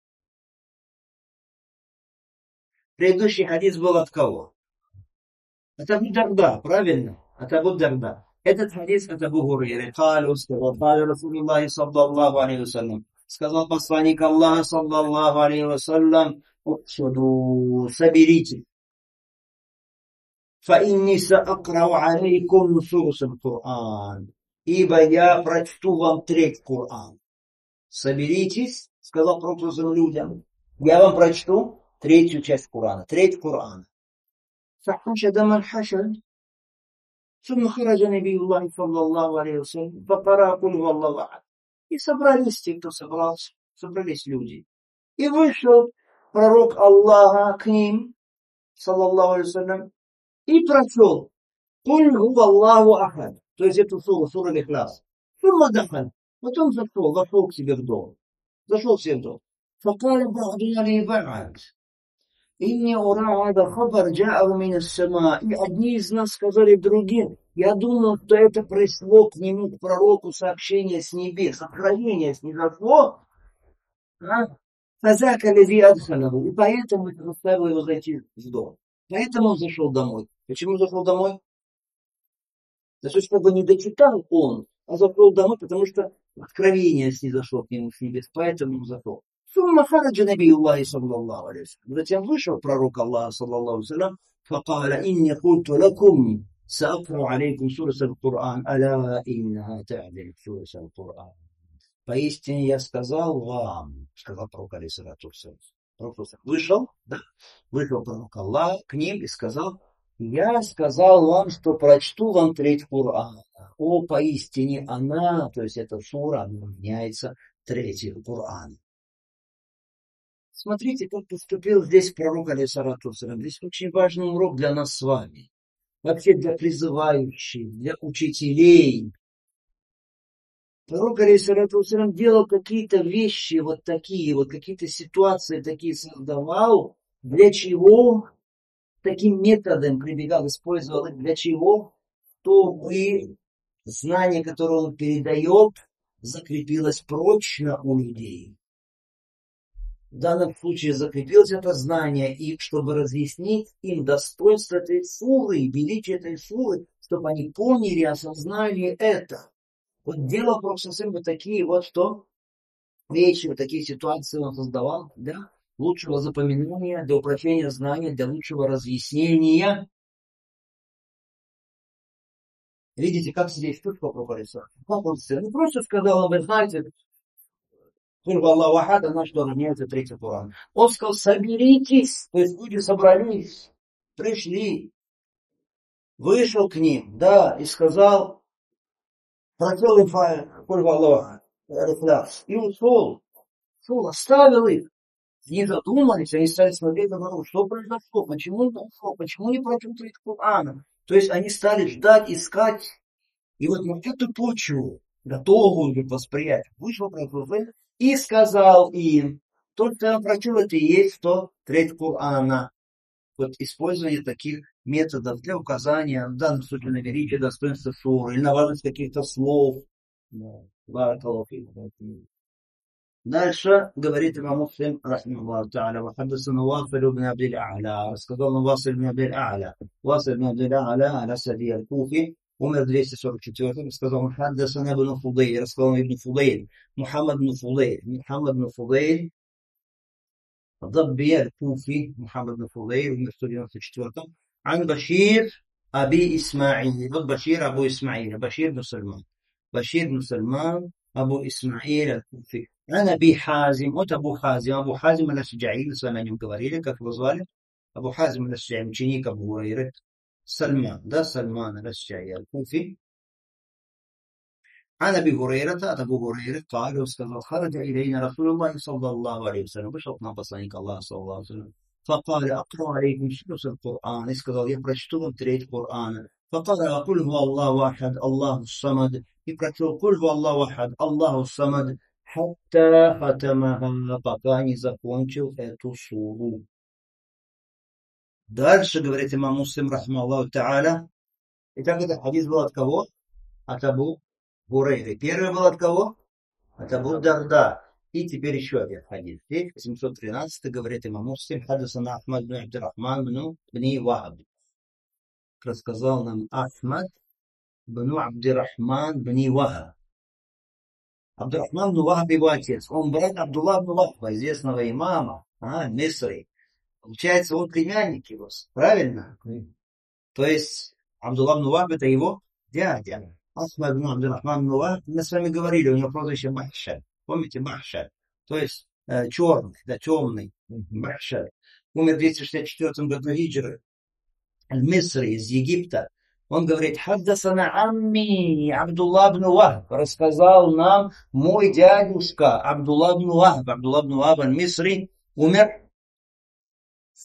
Предыдущий хадис был от кого? От Абу Дарда, правильно? От Абу Дарда. Этот хадис от Абу Гурейры. Калю сказал, калю Расулуллахи саллаллаху алейхи вассалям. Сказал посланник Аллаха саллаллаху алейхи вассалям: соберите. فإني سأقرأ عليكم ثلث القرآن. Ибо я прочту вам треть Корана. Соберитесь, сказал Пророк людям, я вам прочту третью часть Корана, треть Корана. فحشد من حشد ثم خرج نبي الله صلى الله عليه وسلم فقرأ قل هو الله أحد. И собрались те, кто собрался, собрались люди. И вышел пророк Аллаха к ним, саллаллаху алейхи вассалям, и прочел «Куль гува Аллаху ахад», то есть эту суру, суру Ихляс. Сумма дахаль. Потом зашел, вошел к себе в дом. Зашел в себе в дом. فقال بعضنا لبعض إني أرى هذا خبر جاءه من السماء. И одни из нас сказали другим, я думал, что это пришло к нему, к пророку, сообщение с небес, откровение снизошло. فذاك الذي أدخله. И поэтому заставил его зайти в дом. Поэтому он зашел домой. Почему зашел домой? То есть, чтобы не дочитал он, а зашел домой, потому что откровение снизошло к нему с небес. Поэтому он зашел. ثم خرج نبي الله صلى الله عليه وسلم. Затем вышел пророк Аллаха صلى الله عليه وسلم. فقال إني قلت لكم سأقرأ عليكم سورة القرآن ألا إنها تعدل سورة القرآن. Поистине я сказал вам, сказал пророк алейхиссалату вассалям. Вышел, да, вышел пророк Аллаха к ним и сказал, я сказал вам, что прочту вам треть Корана. О, поистине она, то есть эта сура, она равняется третьей Корана. Смотрите, как поступил здесь пророк алейхиссалату вассалям. Здесь очень важный урок для нас с вами. Вообще для призывающих, для учителей. Пророк алейхиссалату вассалям делал какие-то вещи вот такие, вот какие-то ситуации такие создавал. Для чего? Таким методом прибегал, использовал их для чего? Чтобы знание, которое он передает, закрепилось прочно у людей. В данном случае закрепилось это знание, и чтобы разъяснить им достоинство этой суры, величие этой суры, чтобы они поняли, осознали это. Вот делал Пророк вот такие вот что вещи, вот такие ситуации он создавал для лучшего запоминания, для упрощения знания, для лучшего разъяснения. Видите, как здесь штука проговорится? Как он сказал? Ну, просто сказал, вы знаете, Аллаху ахад, она что равняется третий Коран. Он сказал, соберитесь, то есть люди собрались, пришли, вышел к ним, да, и сказал, прочел им Аллаху ахад, и ушел, ушел, оставил их. Не задумались, они стали смотреть на народ, что произошло, почему он ушел, почему не прочел третий Коран. То есть они стали ждать, искать, и вот на эту почву, готовую к восприятию, вышел пророк и сказал им, то, что я прочел, это и есть то треть Корана. Вот использование таких методов для указания, в данном случае на величие, достоинства суры, или на важность каких-то слов. Дальше говорит имам Муслим, рахмахуллаху та'аля, вахаддасана Василь ибн Абдиль А'ля, рассказал нам Василь ибн Абдиль А'ля. Василь ибн Абдиль А'ля, аль-Асади аль-Куфи, умер в двести сорок четвёртом, сказал Мухаддасана ибн Фудейль, рассказал ибн Фудейль, Мухаммад ибн Фудейль, Мухаммад ибн Фудейль, ضبي الكوفي, محمد بن فضيل, умер в сто девяносто четвёртом, عن بشير أبي إسماعيل, вот Башир Абу Исмаиль, Башир бн Сальман, Башир бн Сальман, Абу Исмаиль аль-Куфи. عن أبي حازم, вот Абу Хазим, Абу Хазим аль-Ашджаи, с вами о нем говорили, как его звали, Абу Хазим аль-Ашджаи, ученик Абу Гурайры, Сальман, да, Сальман аль-Ашджаи аль-Куфи. عن أبي هريرة أبو هريرة قال وسكت خرج إلينا رسول الله صلى الله عليه وسلم بشرطنا بصانيك الله صلى الله عليه وسلم فقال أقرأ عليكم سورة القرآن сказал я прочту вам треть Корана فقال قل هو الله أحد الله الصمد и прочел قل هو الله أحد الله الصمد حتى ختمها пока не закончил эту суру. Дальше говорит имам Муслим рахмахуллаху та'аля. Итак, этот хадис был от кого? От Абу Гурайры. Первый был от кого? От Абу Дарда. И теперь еще один хадис. Здесь восемьсот тринадцатый говорит имам Муслим, хаддасана Ахмад бн Абдирахман бн бни Вахаб. Рассказал нам Ахмад бн Абдирахман бни Вахаб. Абдирахман бн Вахаб его отец. Он брат Абдулла бн Вахаба, известного имама, а, Мисри. Получается, он племянник его. Правильно? То есть Абдулла ибн Вахб это его дядя. Асма ибн Абдурахман ибн Вахб, мы с вами говорили, у него прозвище Бахшар. Помните, Бахшар? То есть э, черный, да, темный. Бахшар. Умер в двести шестьдесят четвёртом году хиджры. Аль-Мисри из Египта. Он говорит: «Хаддасана амми Абдулла ибн Вахб». Рассказал нам мой дядюшка Абдулла ибн Вахб. Абдулла ибн Вахб аль-Мисри умер в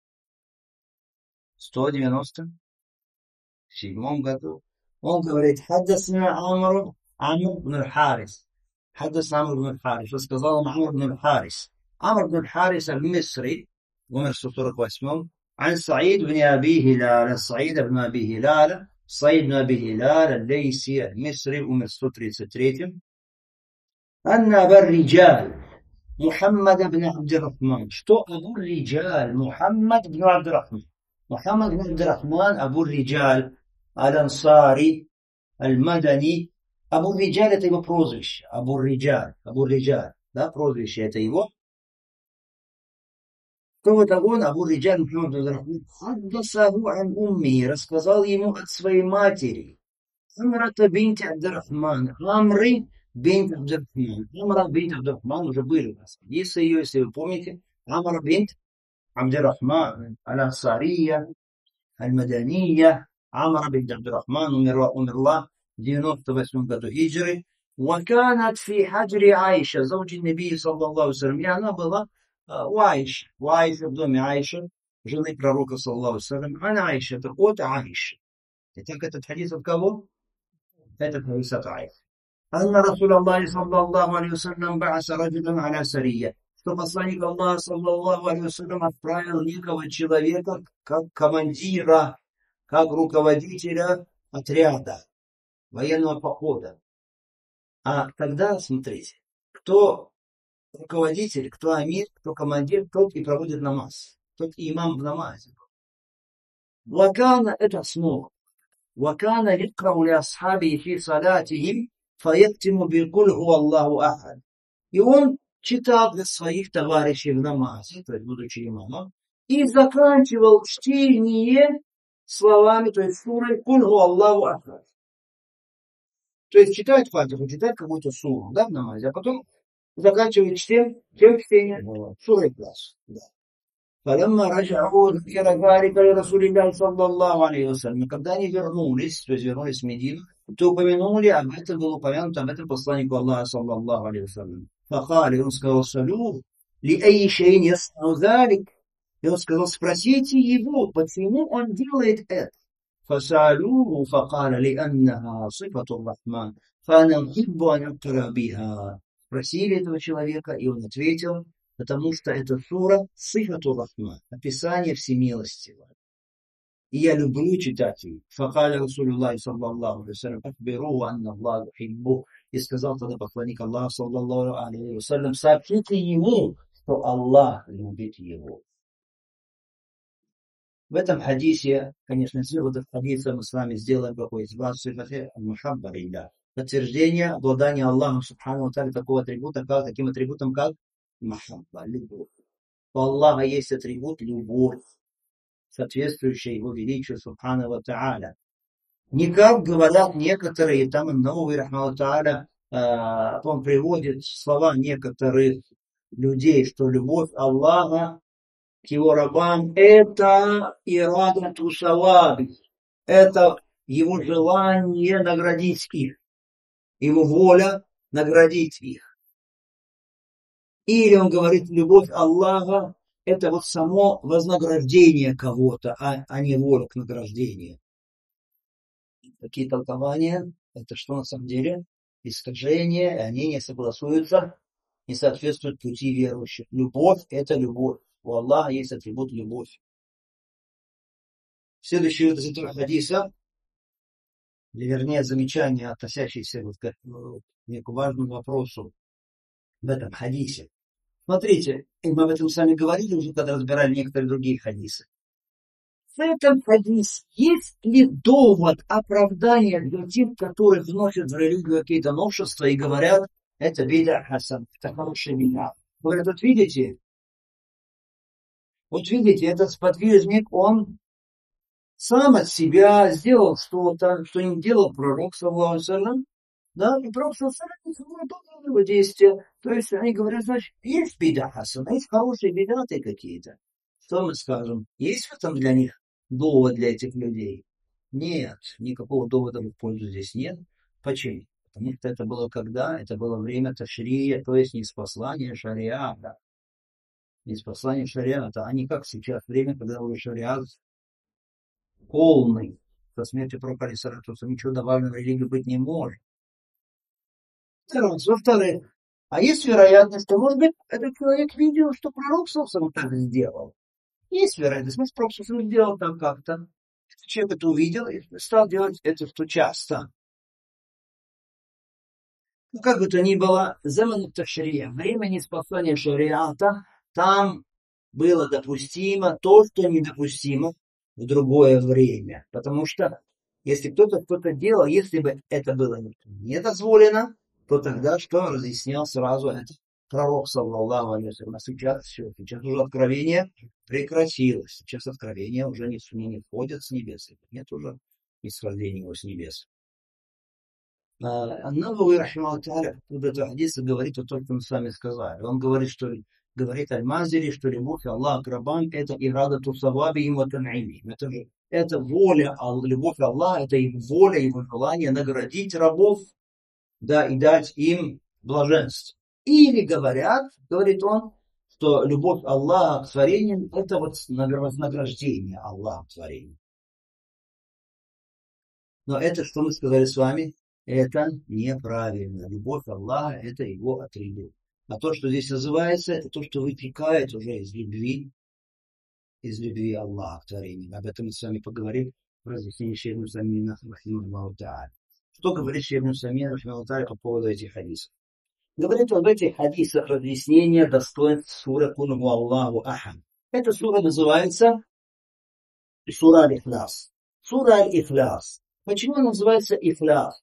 сто девяносто седьмом году. Он говорит: «Хаддасана Амр Амр ибн аль-Харис». Хаддасана Амр ибн аль-Харис. Рассказал нам Амр ибн аль-Харис. Амр ибн аль-Харис аль-Мисри умер в сто сорок восьмом. عن سعيد بن أبي هلال سعيد بن أبي هلال سعيد بن أبي هلال الليثي المصري عمر сто тридцать третьем أن أبا الرجال محمد بن عبد الرحمن. Что أبو الرجال محمد بن عبد الرحمن. محمد بن عبد الرحمن أبو الرجال الأنصاري المدني. أبو الرجال это его прозвище. أبو الرجال. أبو الرجال. Да, прозвище это его. Кто это он? Абу Риджаль Мухаммад ибн Абдуррахман. Хаддасаху ан умми. Рассказал ему от своей матери. Амрата бинт Абдуррахман. Амры бинт Абдуррахман. Амра бинт Абдуррахман уже были у нас. Если ее, если вы помните, Амра бинт Абдуррахман аль-Ансария, аль-Мадания. Амра бинт Абдуррахман умерла, умерла в девяносто восьмом году хиджры. وكانت في حجر عائشة زوج النبي صلى الله عليه وسلم. И она была у Аиши, у Аиши, в доме Аиши, жены пророка, саллаллаху алейхи ва саллям. Она Аиша, это от Аиши. Итак, этот хадис от кого? Это хадис от Аиши. Анна Расул Аллахи, саллаллаху алейхи ва саллям, ба'аса раджулян аля сария. Что посланник Аллаха, саллаллаху алейхи ва саллям, отправил некого человека как командира, как руководителя отряда, военного похода. А тогда, смотрите, кто руководитель, кто амир, кто командир, тот и проводит намаз. Тот и имам в намазе. Вакана это основа. Вакана якрау ли асхаби фи салатихим фаяктиму би куль ху Аллаху ахад. И он читал для своих товарищей в намазе, то есть будучи имамом, и заканчивал чтение словами, то есть сурой куль ху Аллаху ахад. То есть читает фатиху, читает какую-то суру, да, в намазе, а потом заканчивает чтением, тем чтением суры класс. Да. فلما رجعوا ذكر ذلك لرسول الله صلى الله عليه وسلم. Когда они вернулись, то есть вернулись в Медину, то упомянули об этом, было упомянуто об этом посланнику Аллаха саллаллаху алейхи вассалям. فقال, он сказал: «Салю, لأي شيء يصنع ذلك». И он сказал: спросите его, почему он делает это. فسألوه فقال: لأنها صفة الرحمن فأنا أحب أن أقرأ بها. Спросили этого человека, и он ответил: потому что это сура Сифату Рахман, описание всемилостивого. И я люблю читать ее. Факаля Расулюллахи саллаллаху алейхи ва саллям: ахбиру анна Аллаху хиббу. И сказал тогда посланник Аллаха саллаллаху алейхи ва саллям: сообщите ему, что Аллах любит его. В этом хадисе, конечно, из выводов хадиса мы с вами сделаем какой из вас сифате аль-мухабба лилля. Подтверждение обладания Аллахом субхану ва тааля такого атрибута, как, таким атрибутом, как махабба, любовь. У Аллаха есть атрибут любовь, соответствующая его величию субхану ва тааля. Не как говорят некоторые, там Ан-Навави рахмахуллаху тааля, он приводит слова некоторых людей, что любовь Аллаха к его рабам это ирадату саваби, это его желание наградить их, его воля наградить их. Или он говорит, любовь Аллаха это вот само вознаграждение кого-то, а, а не воля к награждению. Такие толкования, это что на самом деле? Искажения, и они не согласуются, не соответствуют пути верующих. Любовь это любовь. У Аллаха есть атрибут любовь. Следующий из этого хадиса, или вернее замечание, относящееся вот к некому важному вопросу в этом хадисе. Смотрите, и мы об этом с вами говорили уже, когда разбирали некоторые другие хадисы. В этом хадисе есть ли довод оправдания для тех, которые вносят в религию какие-то новшества и говорят, это бида хасан, это хорошая бида. Говорят, вот видите, вот видите, этот сподвижник, он сам от себя сделал что-то, что не делал пророк, саллаллаху алейхи ва саллям, да, и пророк, саллаллаху алейхи ва саллям, выполнил его действия. То есть они говорят, значит, есть бида хасана, есть хорошие бидаты какие-то. Что мы скажем? Есть в этом для них довод для этих людей? Нет, никакого довода в пользу здесь нет. Почему? Потому что это было когда? Это было время ташрия, то есть ниспослания шариата. Ниспослания шариата, а не как сейчас время, когда уже шариат полный. Со смертью пророка алейхиссалату вассалям ничего добавлено в религию быть не может. Раз. Во-вторых, а есть вероятность, что, может быть, этот человек видел, что пророк, собственно, так сделал. Есть вероятность, может, пророк, собственно, сделал там как-то. Этот человек это увидел и стал делать это, что часто. Ну, как бы то ни было, заман ташрия, время ниспослания шариата, там было допустимо то, что недопустимо в другое время. Потому что если кто-то что-то делал, если бы это было не дозволено, то тогда что разъяснял сразу это пророк, саллаллаху алейхи ва саллям. А сейчас все, сейчас уже откровение прекратилось. Сейчас откровение уже не, не входит с небес. Нет уже исхождения его с небес. Ан-Навави, рахимахуллах тааля, в этом хадисе говорит о том, что мы с вами сказали. Он говорит, что говорит Аль-Мазири, что любовь Аллаха к рабам это ирадату саваби им ва тан'ими. Это же это воля, любовь Аллаха, это его воля, его желание наградить рабов, да, и дать им блаженство. Или говорят, говорит он, что любовь Аллаха к творениям это вот вознаграждение Аллаха к творениям. Но это, что мы сказали с вами, это неправильно. Любовь Аллаха – это его атрибут. А то, что здесь называется, это то, что вытекает уже из любви, из любви Аллаха к творению. Об этом мы с вами поговорим в разъяснении Шейха Самина, рахимахуллаху тааля. Что говорит Шейх Самин, рахимахуллаху тааля, по поводу этих хадисов? Говорит он в этих хадисах разъяснение достоинств суры «Куль гу Аллаху ахад». Эта сура называется сура Аль-Ихляс. Сура Аль-Ихляс. Почему она называется Ихляс?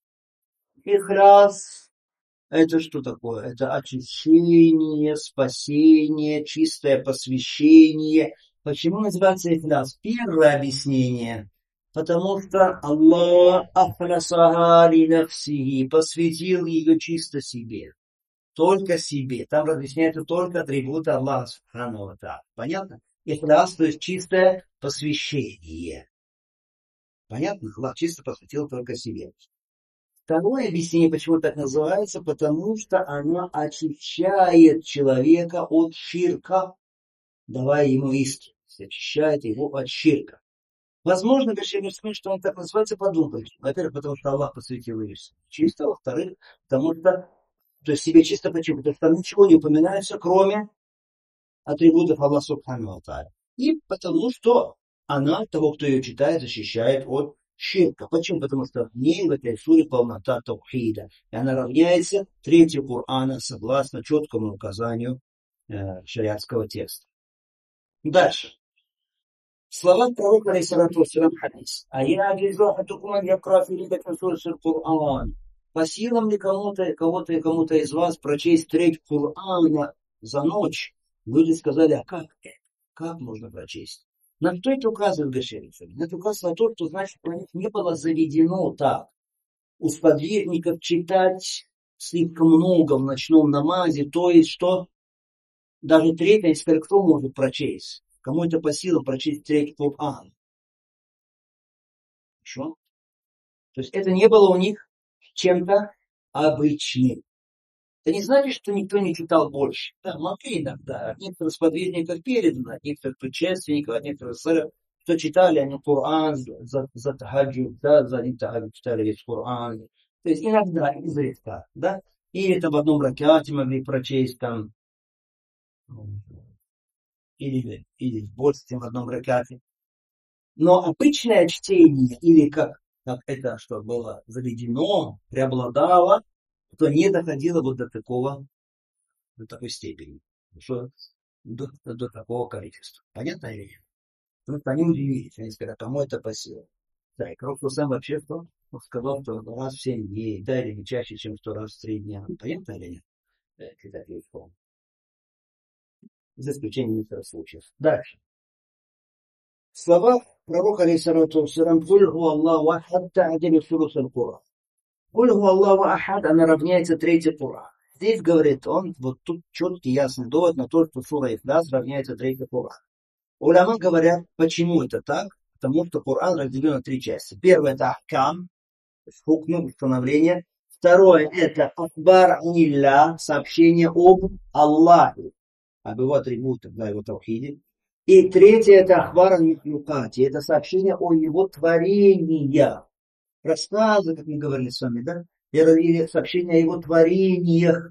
Ихляс – это что такое? Это очищение, спасение, чистое посвящение. Почему называется Ихляс? Первое объяснение. Потому что Аллах ахлясаха ли нафсихи, посвятил ее чисто себе. Только себе. Там разъясняются только атрибуты Аллаха субхану ва тааля. Понятно? Ихляс, то есть чистое посвящение. Понятно? Аллах чисто посвятил только себе. Второе объяснение, почему так называется, потому что она очищает человека от ширка, давая ему искренность, очищает его от ширка. Возможно, Бешир что он так называется, подумать. Во-первых, потому что Аллах посвятил ее чисто, во-вторых, потому что, то есть себе чисто почему? Потому что там ничего не упоминается, кроме атрибутов Аллаха субхану ва тааля. И потому что она, того, кто ее читает, защищает от ширка. Почему? Потому что в ней, в этой суре, полнота таухида. И она равняется третью Корана согласно четкому указанию э, шариатского текста. Дальше. Слова пророка, алейхиссалату вассалям, хадис. А я аджизу ахадукум якра фи лейляти сулсил Кур'ан. По силам ли кому-то, кого-то и кому-то из вас прочесть треть Кур'ана за ночь? Люди сказали, а как это? Как можно прочесть? На что это указывает Гашерицами? Это указывает на то, что, значит, у них не было заведено так. У сподвижников читать слишком много в ночном намазе, то есть, что даже третья, если кто может прочесть? Кому это по силам прочесть третий Коран? Хорошо? То есть, это не было у них чем-то обычным. Это не значит, что никто не читал больше. Да, могли иногда. От некоторых сподвижников передано, от некоторых предшественников, от некоторых сэров, кто читали они Коран за, за тахаджуд, да, за один тахаджуд читали весь Коран. То есть иногда, изредка, да. Или это в одном ракате могли прочесть там, или, или больше, чем в одном ракате. Но обычное чтение, или как, как это, что было заведено, преобладало, то не доходило вот до такого, до такой степени, что до, до такого количества. Понятно или нет? Потому что они удивились, они сказали, кому это по силам. Да, и Пророк сам вообще что? Он сказал, что раз в семь дней, да, или не чаще, чем сто раз в три дня. Понятно или нет? Да, это легко. За исключением некоторых случаев. Дальше. Слова пророка, алейхиссалату вассалям, «Куль ху Аллаху ахад та'дилю сулус аль-Кур'ан». «Куль ху Аллаху ахад», она равняется третий Кур'ан. Здесь, говорит он, вот тут четкий, ясный довод на то, что сура Ихляс равняется третий Кур'ан. Уляма говорят, почему это так? Потому что Кур'ан разделен на три части. Первое — это ахкам, хукм, установление. Второе — это ахбар анилля, сообщение об Аллахе, об его атрибутах, да, его тавхиде. И третье — это ахбар ан-михлюкати, это сообщение о его творениях. Рассказы, как мы говорили с вами, да? Или сообщение о его творениях,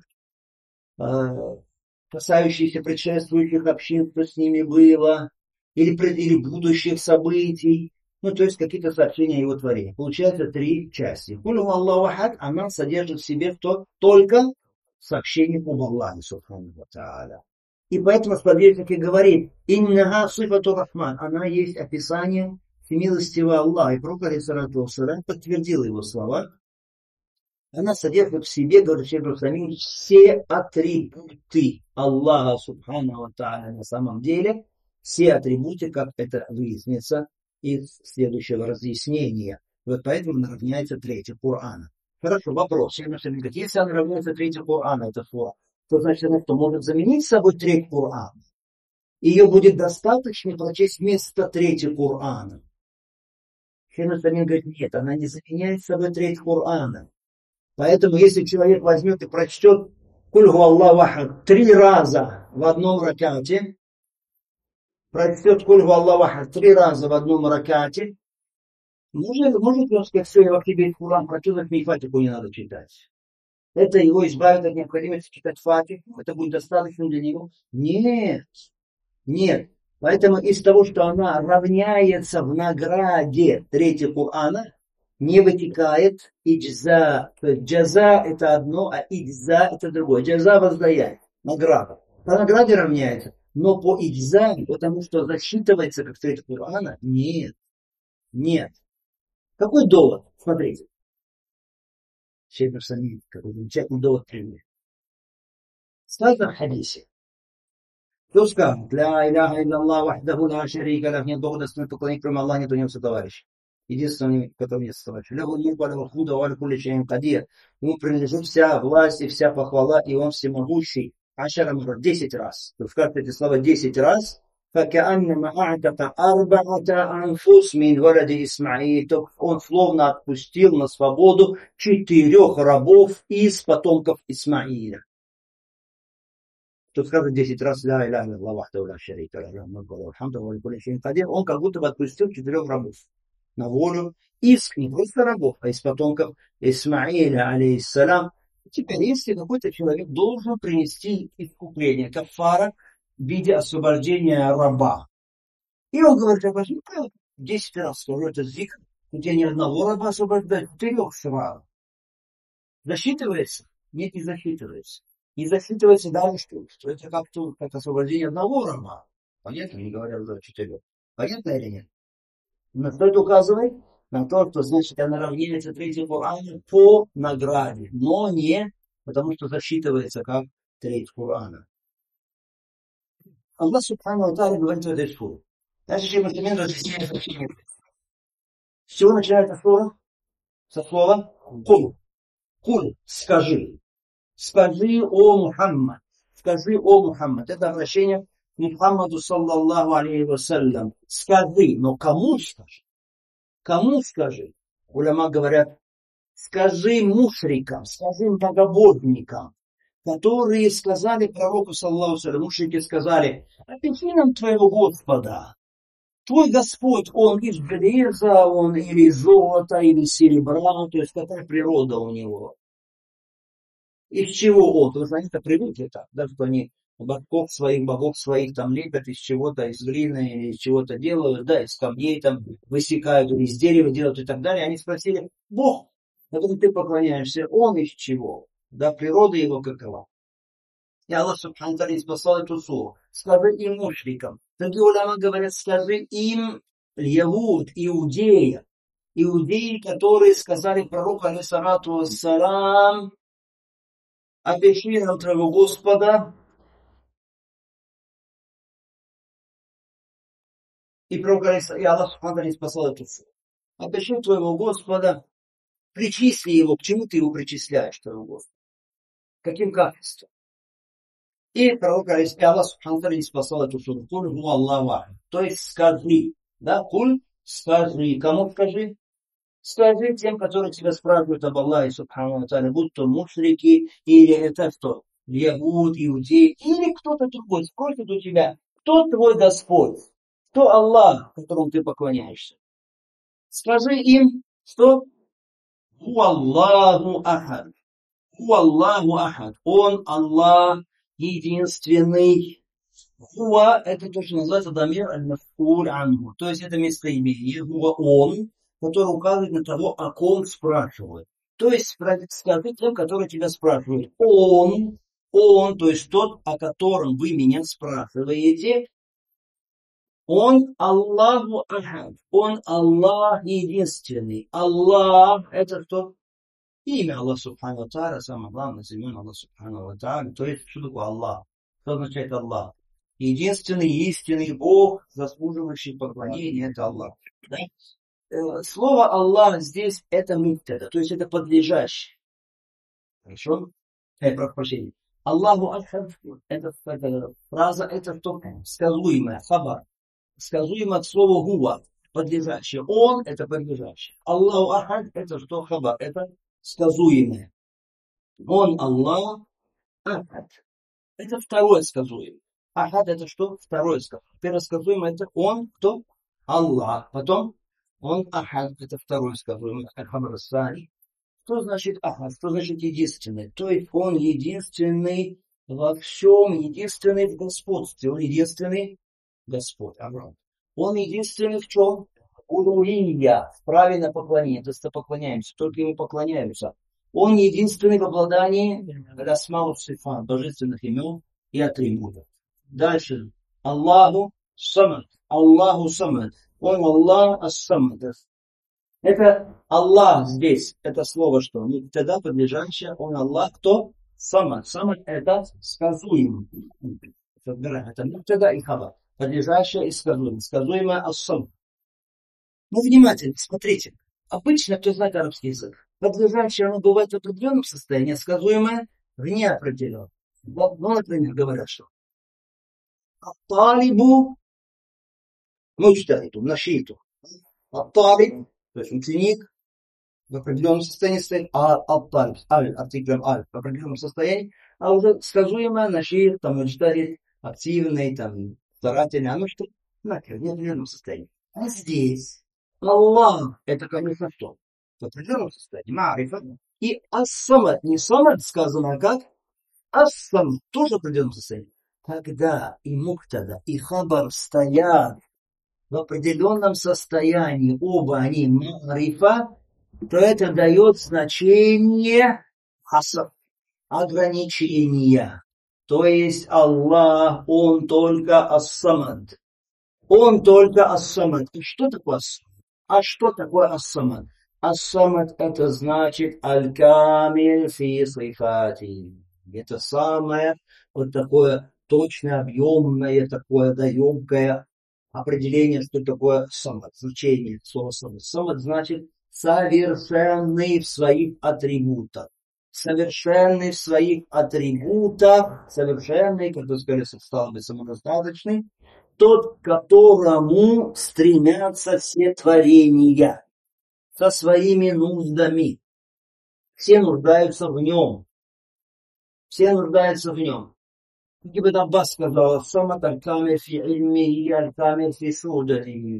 касающиеся предшествующих общин, что с ними было, или, или будущих событий. Ну, то есть какие-то сообщения о его творении. Получается три части. Куль ху Аллаху ахад, она содержит в себе что? Только сообщение об Аллахе, субхану ва тааля. И поэтому сподвижник и говорит, иннага сифату рахман, она есть описание всемилостивого Аллаха. И пророк, алейхиссалату вассалям, подтвердил его слова. Она содержит в себе, говорит Шейх Русамин, все атрибуты Аллаха субхану ва тааля на самом деле, все атрибуты, как это выяснится из следующего разъяснения. Вот поэтому она равняется третий Корана. Хорошо, вопрос. Шейх Русамин говорит, если она равняется третий Корана, это сура, то значит она что, может заменить собой третий Коран? Ее будет достаточно прочесть вместо третьего Корана. Шейх Русамин говорит, нет, она не заменяет собой третий Корана. Поэтому, если человек возьмет и прочтет «Куль ху Аллаху ахад» три раза в одном ракате, прочтет «Куль ху Аллаху ахад» три раза в одном ракате, может, может он сказать, что я вообще весь Куран прочел, так мне и Фатиху не надо читать. Это его избавит от необходимости читать Фатиху, это будет достаточно для него? Нет, нет. Поэтому из того, что она равняется в награде третьего Курана, не вытекает иджза. То есть джаза это одно, а иджза это другое. Джаза воздаяние, награда. По награде равняется. Но по иджза, потому что засчитывается как третий Корана, нет. Нет. Какой довод? Смотрите. Шейх Русамин, какой замечательный довод привели. Сказано в хадисе. Кто скажет, ля иляха илля вахдаху ла шарика лах, нет Бога достойного поклонения, кроме Аллаха, нет у него сотоварища. Единственный, который нет сотоварища. Лягу мульку аля худа валя кулли шайин кадир. Ему принадлежит вся власть и вся похвала, и он всемогущий. Ашара мурат, десять раз. То есть как эти слова десять раз. فَكَأَنَّمَا أَعْتَقَ أَرْبَعَةَ أَنْفُسٍ مِنْ وَلَدِ إِسْمَعِيلَ. То он словно отпустил на свободу четырех рабов из потомков Исмаиля. Тут скажет десять раз ля иляха илlallah вахдаху ла шарика лаху лахул мульку ва лахул хамду ва ля кулли шайин кадир. Он как будто бы отпустил четырех рабов на волю из, не просто рабов, а из потомков Исмаиля, алейхиссалям. Теперь, если какой-то человек должен принести искупление, кафара, в виде освобождения раба, и он говорит, я возьму-ка десять раз скажу этот зикр, где ни одного раба освобождать, четырех сразу. Засчитывается? Нет, не засчитывается. Не засчитывается даже, что, что это как-то как освобождение одного раба. Понятно? Не говоря уже о четырех. Понятно или нет? На что это указывает? На то, что значит она равняется третьему Корану по награде, но не потому, что засчитывается как треть Корана. Аллах Субхану ва Тааля говорит в этой суре. Дальше Шейх Мусламин разъясняет сообщение. С чего начинается сура? Со слова «Куль». «Куль» — скажи. Скажи, о Мухаммад. Скажи, о Мухаммад. Это обращение к Мухаммаду саллаллаху алейхи вассалям. Скажи, но кому скажи? Кому скажи? Уляма говорят, скажи мушрикам, скажи многобожникам, которые сказали пророку саллаллаху алейхи вассалям, мушрики сказали, опиши нам твоего Господа. Твой Господь, он из железа, он или из золота, или из серебра, то есть какая природа у него. Из чего он? Вы знаете, это привыкли так, да, что они богов своих, богов своих там лепят из чего-то, из глины или из чего-то делают, да, из камней там высекают, или из дерева делают и так далее. Они спросили, Бог, которому ты поклоняешься, он из чего? Да, природа его какова? И Аллах Субхану Тааля спасал эту суру. Скажи им мушрикам. Другие уляма говорят, скажи им Явуд, иудея. Иудеи, которые сказали пророку, алейхиссалату вассалам, опиши нам твоего Господа. И, и Аллах Субхану не спасал эту душу. Опиши твоего Господа, причисли его, к чему ты его причисляешь, твоего Господа? Каким качеством? И пророк, и Аллах Субхану не спасал эту душу. Куль гу Аллаху. То есть скажи, да, куль, скажи. Кому скажи? Скажи тем, которые тебя спрашивают об Аллахе, Субхану ва Тааля, будь то мушрики, или это что, ягуд, иудеи, или кто-то другой, спросит у тебя, кто твой Господь, кто Аллах, которому ты поклоняешься. Скажи им, что Ху Аллаху Ахад, Ху Аллаху Ахад, Он Аллах единственный. Хуа, это то, что называется дамир аль-мафкуль анху, то есть это местоимение, Хуа Он, который указывает на того, о ком спрашивают. То есть скажи тем, которые тебя спрашивают. Он, он, то есть тот, о котором вы меня спрашиваете, он Аллаху Ахад, он Аллах единственный. Аллах, это кто? Имя Аллах Субхану ва Тааля, самое главное, имен Аллах Субхану ва Тааля, то есть что такое Аллах? Что означает Аллах? Единственный истинный Бог, заслуживающий поклонения, это Аллах. Да? Слово Аллах здесь это муктада, то есть это подлежащий. Хорошо? Э, прошу прощения. Аллаху Ахад, это, это фраза, это что? Сказуемое, хабар. Сказуемое от слова гуа, подлежащее. Он это подлежащее. Аллаху Ахад, это что? Хабар, это сказуемое. Он Аллах Ахад. Это второе сказуемое. Ахад это что? Второе сказуемое. Первое сказуемое это он, кто? Аллах. Потом он Ахад, это второе сказуемое. Аль-Хамрасани. Что значит Ахад? Что значит единственный? То есть он единственный во всем, единственный в господстве. Он единственный Господь. Авраам. Он единственный в чем? Улулия. Правильно поклонение. То есть поклоняемся. Только ему поклоняемся. Он единственный в обладании расмалов сифат, божественных имен и атрибутов. Дальше. Аллаху самад. Аллаху самад. Он Аллах ас-самад. Это Аллах здесь. Это слово что? Ну, тогда подлежащее. Он Аллах кто? Самад. Самад это сказуемый. Это тогда и хаба. Подлежащее и сказуемое. Сказуемое ас-самад. Ну, внимательно, смотрите. Обычно, кто знает арабский язык, подлежащее оно бывает в определенном состоянии, а сказуемое в неопределенном. Ну, например, говорят, что Ат-талибу муджтахиду, нашиту. Ат-талиб, то есть ученик, в определенном состоянии стоит, а ат-талиб, аль, артиклем аль, в определенном состоянии, а уже сказуемое нашит, там, муджтахид, активный, там, старательный, оно что? В неопределенном состоянии. А здесь Аллах, это, конечно, что? В определенном состоянии, маарифа. И ас-самад, не самад сказано, а как? Ас-самад, тоже в определенном состоянии. Когда и муктада, и хабар стоят в определенном состоянии, оба они маарифа, то это дает значение хасар, ограничения. То есть Аллах, Он только ас-самад. Он только ас-самад. И что такое ас-самад? А что такое ас-самад? Ас-самад это значит аль-камиль фи сифати. Это самое вот такое точное, объемное, такое доемкое определение, что такое самад. Значение слова самад. Самад значит совершенный в своих атрибутах. Совершенный в своих атрибутах. Совершенный, как вы сказали, стал быть самодостаточный. Тот, к которому стремятся все творения со своими нуждами. Все нуждаются в нем. Все нуждаются в нем. Ибн Аббас сказал, «Самат аль-камир фи ильмихи, аль-камир фи судахи».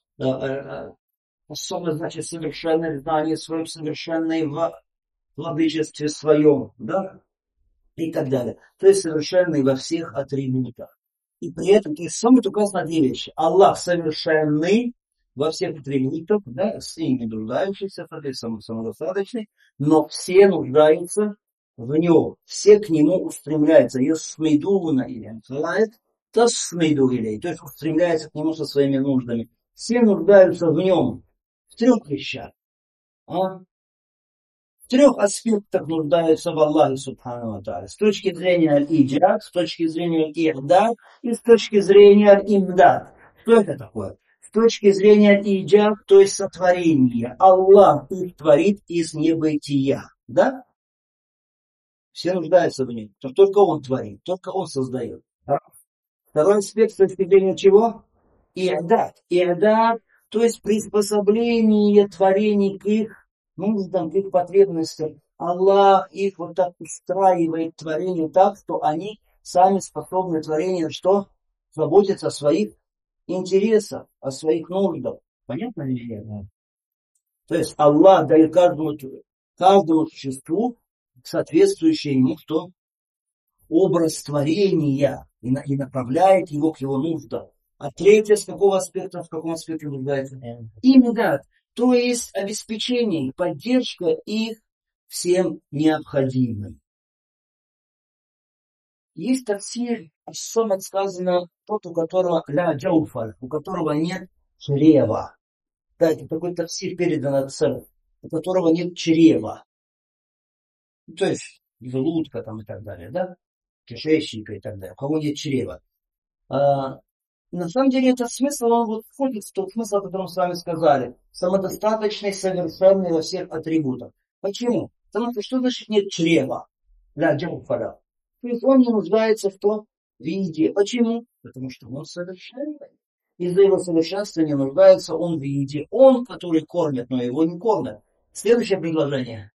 Самат значит совершенное знание своем, совершенное в владычестве своем, да? И так далее. То есть совершенный во всех атрибутах. И при этом, то есть самат указано на две вещи. Аллах совершенный во всех атрибутах, да, все не нуждающиеся, соответственно, самодостаточный, но все нуждаются в нем, все к нему устремляются. Ясмидуна или анфалает, тасмиду или, то есть устремляются к нему со своими нуждами. Все нуждаются в нем в трех вещах. А? В трех аспектах нуждаются в Аллахе Субхану ва Тааля. С точки зрения аль-иджад, с точки зрения аль-ихдад и с точки зрения аль-имдад. Что это такое? С точки зрения иджаб, то есть сотворения. Аллах их творит из небытия. Да? Все нуждаются в нем. Только он творит, только он создает. Второй аспект с точки зрения чего? И'дад. И'дад, то есть приспособление творений к их нуждам, к их потребностям. Аллах их вот так устраивает творение так, что они сами способны творение что? Заботиться о своих интересах, о своих нуждах. Понятно ли нет? То есть Аллах дает каждому, каждому существу соответствующий ему что? Образ творения и, на, и направляет его к его нуждам. А третье, с какого аспекта, в каком аспекте нуждается? Именно, то есть обеспечение, поддержка их всем необходимым. Есть тафсир, особо сказано, тот, у которого ля джауфаль, у которого нет чрева. Да, это такой тафсир передан от царя, у которого нет чрева. То есть желудка там и так далее, да? Кишечника и так далее, у кого нет чрева. А, на самом деле этот смысл, он вот входит в тот смысл, о котором с вами сказали. Самодостаточный, совершенный во всех атрибутах. Почему? Потому что что значит нет чрева? Ля джауфаля. То есть он не нуждается в том виде. Почему? Потому что он совершенный. Из-за его совершенства не нуждается он в виде. Он, который кормит, но его не кормят. Следующее предложение.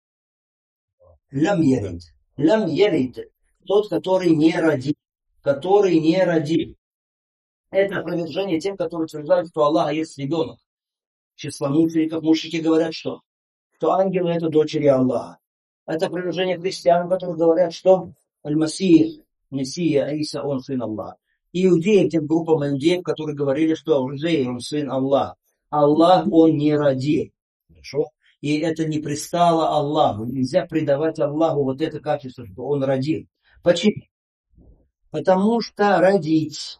Лям ярид. Лям ярид. Тот, который не родил. Который не родил. Это опровержение тем, которые утверждают, что Аллах есть ребенок. Числа мушриков, мушрики говорят, что? Что ангелы это дочери Аллаха. Это опровержение христиан, которые говорят, что Аль-Масих, Мессия, Иса, он сын Аллаха. Иудеи, тем группам иудеев, которые говорили, что Узейр, он сын Аллаха. Аллах, он не родил. Хорошо? И это не пристало Аллаху. Нельзя придавать Аллаху вот это качество, что он родил. Почему? Потому что родить.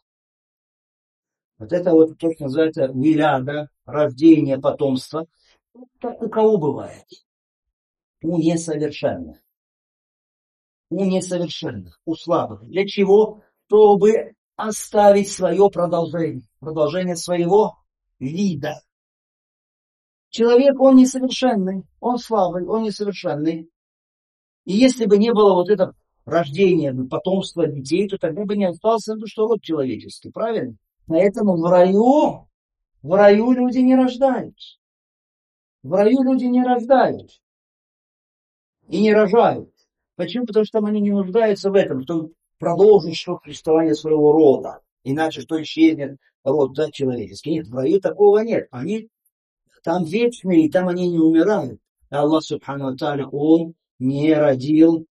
Вот это вот то, что называется виляда, рождение потомства. Так у кого бывает? У несовершенных. У несовершенных, у слабых. Для чего? Чтобы оставить свое продолжение. Продолжение своего вида. Человек, он несовершенный, он слабый, он несовершенный. И если бы не было вот этого рождения, потомства детей, то тогда бы не остался бы что род человеческий, правильно? Поэтому в раю, в раю люди не рождаются. В раю люди не рождаются. И не рожают. Почему? Потому что там они не нуждаются в этом, чтобы продолжить существование своего рода. Иначе что исчезнет род, да, человеческий. Нет, в раю такого нет. Они там вечные, и там они не умирают. Аллах Субхану ва Тааля, он не родил,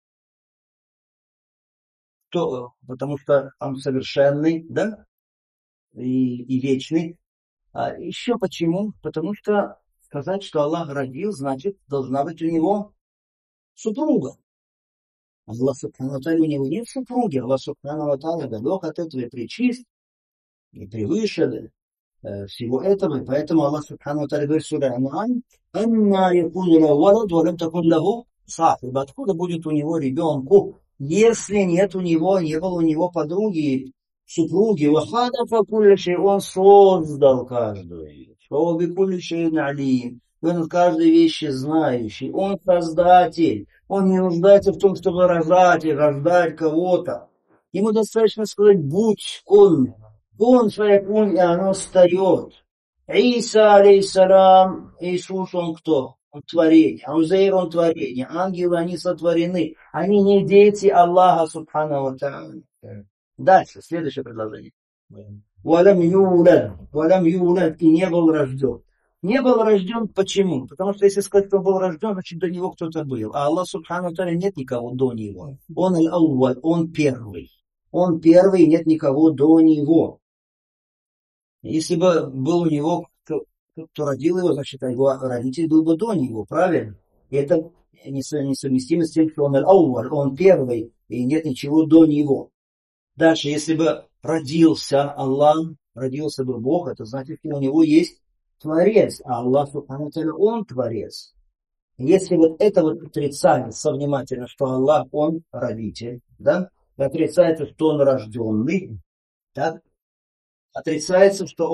то, потому что он совершенный, да, и, и вечный. А еще почему? Потому что сказать, что Аллах родил, значит, должна быть у него супруга. Аллах Субхану ва Тааля, у него нет супруги. Аллах Субхану ва Тааля далек от этого и причист, и превыше э, всего этого. И поэтому Аллах Субхану ва Тааля говорит в суре Ан-Ам: «Анна якуну лаху валад ва лам такун лаху сахиб». Откуда будет у него ребенку, если нет у него, не было у него подруги, супруги? Ва хадафа кулля шей, он создал каждую вещь. Ва би кулли шейин алим. Он каждой вещи знающий. Он создатель. Он не нуждается в том, чтобы рожать и рождать кого-то. Ему достаточно сказать «будь кун». Кун фаякун, и оно встает. Иса, алейхиссалам, Иисус, он кто? Он творение. Узейр, он творение. Ангелы, они сотворены. Они не дети Аллаха Субхану ва Тааля. Дальше, следующее предложение. Валям юлад. Валям юлад, и не был рожден. Не был рожден почему? Потому что если сказать, кто был рожден, значит до него кто-то был. А Аллах Субхану ва Тааля нет никого до него. Он аль-ауваль, он первый. Он первый, нет никого до него. Если бы был у него кто, кто родил его, значит его родитель был бы до него, правильно? И это несовместимо с тем, что он аль-ауваль, он первый, и нет ничего до него. Дальше, если бы родился Аллах, родился бы Бог, это значит, что у него есть Творец, а Аллах Субхану ва Тааля, он Творец. Если вот это вот отрицается внимательно, что Аллах, он родитель, да, отрицается, что он рожденный, так, отрицается, что он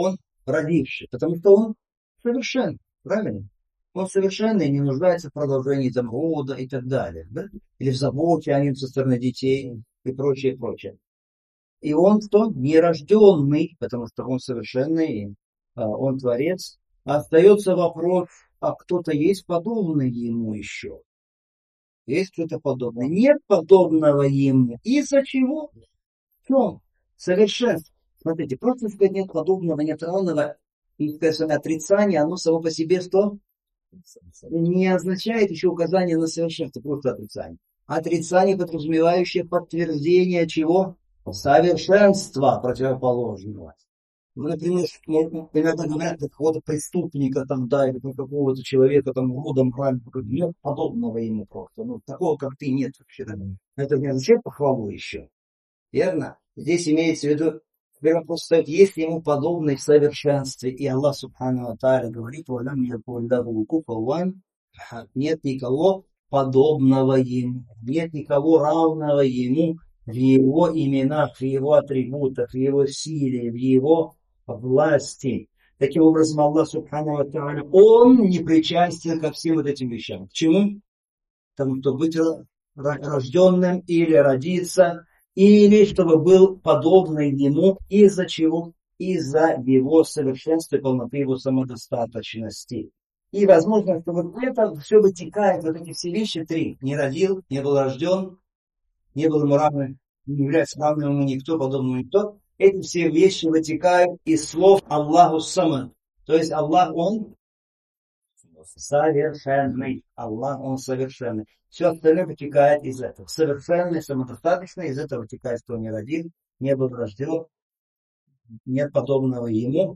родивший, потому что он совершенный, правильно? Он совершенный и не нуждается в продолжении там, рода и так далее, да? Или в заботе о нем со стороны детей и прочее, прочее. И он кто? Нерожденный, потому что он совершенный, а, он творец. Остается вопрос, а кто-то есть подобный ему еще? Есть кто-то подобный? Нет подобного ему. Из-за чего? В чем? Совершенство. Смотрите, просто сказать нет подобного, нет равного, и сказать отрицание, оно само по себе что? Не означает еще указание на совершенство, просто отрицание. Отрицание, подразумевающее подтверждение чего? Совершенства противоположного. Ну, например, иногда говорят про какого-то преступника там, да, или про какого-то человека там родом правильно, нет подобного ему просто. Ну, такого, как ты, нет вообще. Да? Это не означает похвалу еще. Верно? Здесь имеется в виду, теперь вопрос стоит, есть ли ему подобный в совершенстве. И Аллах Субхану ва Тааля говорит, «Валям якун лаху куфуан ахад». Нет никого подобного ему, нет никого равного ему в его именах, в его атрибутах, в его силе, в его власти. Таким образом, Аллах Субхану ва Тааля, он не причастен ко всем вот этим вещам. К чему? Потому что быть рожденным или родиться, или чтобы был подобный ему, из-за чего? Из-за его совершенства и полноты его самодостаточности. И возможно, что вот это все вытекает, вот эти все вещи три. Не родил, не был рожден, не был ему равным, не является равным ему никто, подобному никто. Эти все вещи вытекают из слов Аллаху Самад. То есть Аллах, он совершенный. Аллах, он совершенный. Все остальное вытекает из этого. Совершенный, самодостаточный, из этого вытекает, что он не родил, не был рожден, нет подобного ему.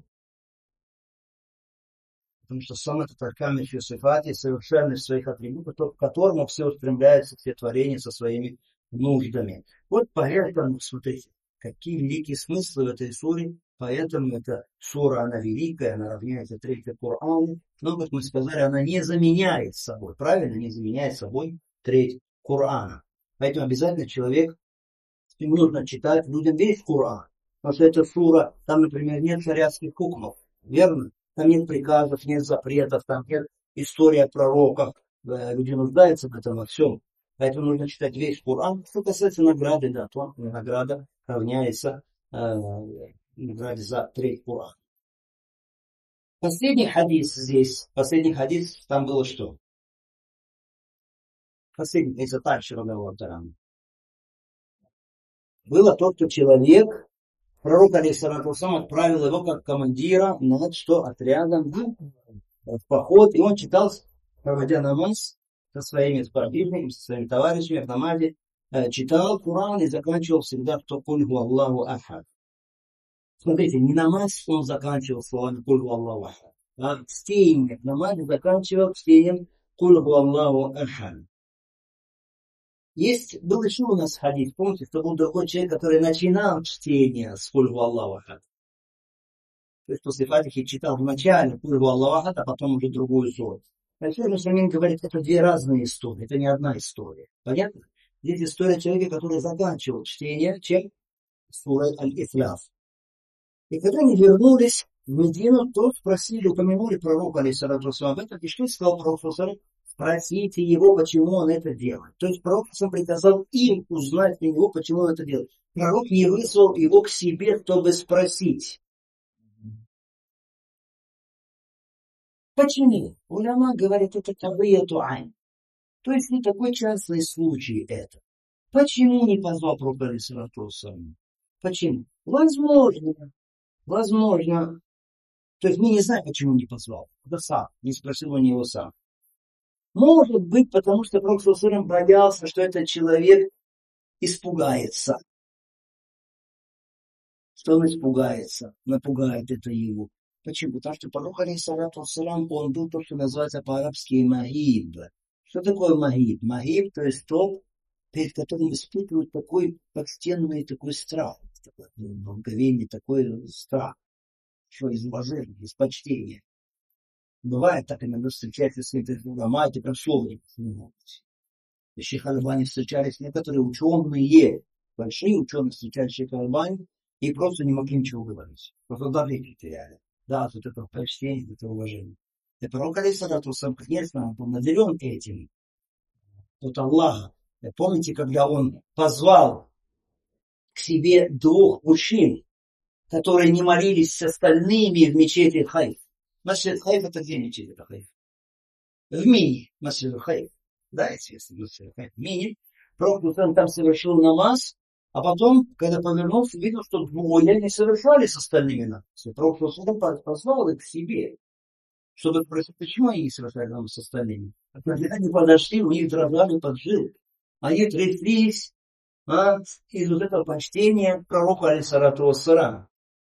Потому что сам этот аркамиль фи сифати, совершенный в своих атрибутах, к которому все устремляются, все творения со своими нуждами. Вот поэтому, смотрите, какие великие смыслы в этой суре. Поэтому эта сура, она великая, она равняется третьей Корану. Но, как мы сказали, она не заменяет собой, правильно, не заменяет собой треть Корана. Поэтому обязательно человек, ему нужно читать людям весь Коран. Потому что эта сура, там, например, нет шариатских хукмов, верно? Там нет приказов, нет запретов, там нет истории о пророках. Люди нуждаются в этом во всем. Поэтому нужно читать весь Коран. Что касается награды, да, то награда равняется э, награде за треть Корана. Последний хадис здесь, последний хадис, там было что? Последний, это также разговор там. Было то, что человек, пророк алейхиссалату вассалам, отправил его как командира над что отрядом в поход, и он читал, проводя намаз со своими сподвижниками, со своими товарищами в намазе, читал Коран и заканчивал всегда кто «Куль ху Аллаху ахад». Смотрите, не намаз он заканчивал словами «Куль ху Аллаху ахад», а чтение в намазе заканчивал чтением «Куль ху Аллаху ахад». Есть, был еще у нас хадис, помните, что был другой человек, который начинал чтение с «Куль ху Аллаху ахад». То есть после Фатихи читал вначале «Куль ху Аллаху ахад», а потом уже другую суру. Аль-Фирм Самин говорит, это две разные истории, это не одна история. Понятно? Здесь история человека, который заканчивал чтение, чем сурой Аль-Ихляс. И когда они вернулись в Медину, то спросили, упомянули пророка, алейхиссалату вассалам, об этом, и что сказал пророк, спросите его, почему он это делает. То есть пророк сам приказал им узнать у него, почему он это делает. Пророк не вызвал его к себе, чтобы спросить. Почему? Уляма говорит, это табияту айн. То есть не такой частный случай это. Почему не позвал пророк, алейхиссалату вассалам? Почему? Возможно, возможно. То есть мы не знаем, почему не позвал. Это сам, не спросил у него сам. Может быть, потому что пророк саллаллаху боялся, что этот человек испугается. Что он испугается, напугает это его. Почему? Потому что пророк, алейхиссалату вассалам, он был то, что называется по-арабски магиб. Что такое магиб? Магиб, то есть тот, перед которым испытывают такой почтенный такой страх. Такой благоговейный такой страх. Что из уважения, из почтения. Бывает так, иногда встречаются с этой улама, это прям слово не понимаете. Шейх Аль-Альбани встречались некоторые ученые, большие ученые встречались с Шейх Аль-Альбани и просто не могли ничего говорить. Просто доверие теряли. да, вот это почтение, это уважение. И пророк, алейхиссалату вассалам, конечно, был наделен этим от Аллаха. Помните, когда он позвал к себе двух мужчин, которые не молились с остальными в мечети Хайф. Масджид Хайф — это где мечеть? Это Хайф? В Мине. Масджид Хайф. Да, известно. Масджид Хайф. В Мине. Пророк там совершил намаз, а потом, когда повернулся, видел, что двое не совершали с остальными намаз. Пророк позвал их к себе, чтобы спросить, почему они не совершали намаз с остальными. А когда они подошли, у них дрожали поджилки. Они тряслись, а, из вот этого почтения пророку, алейхиссалату вассалам.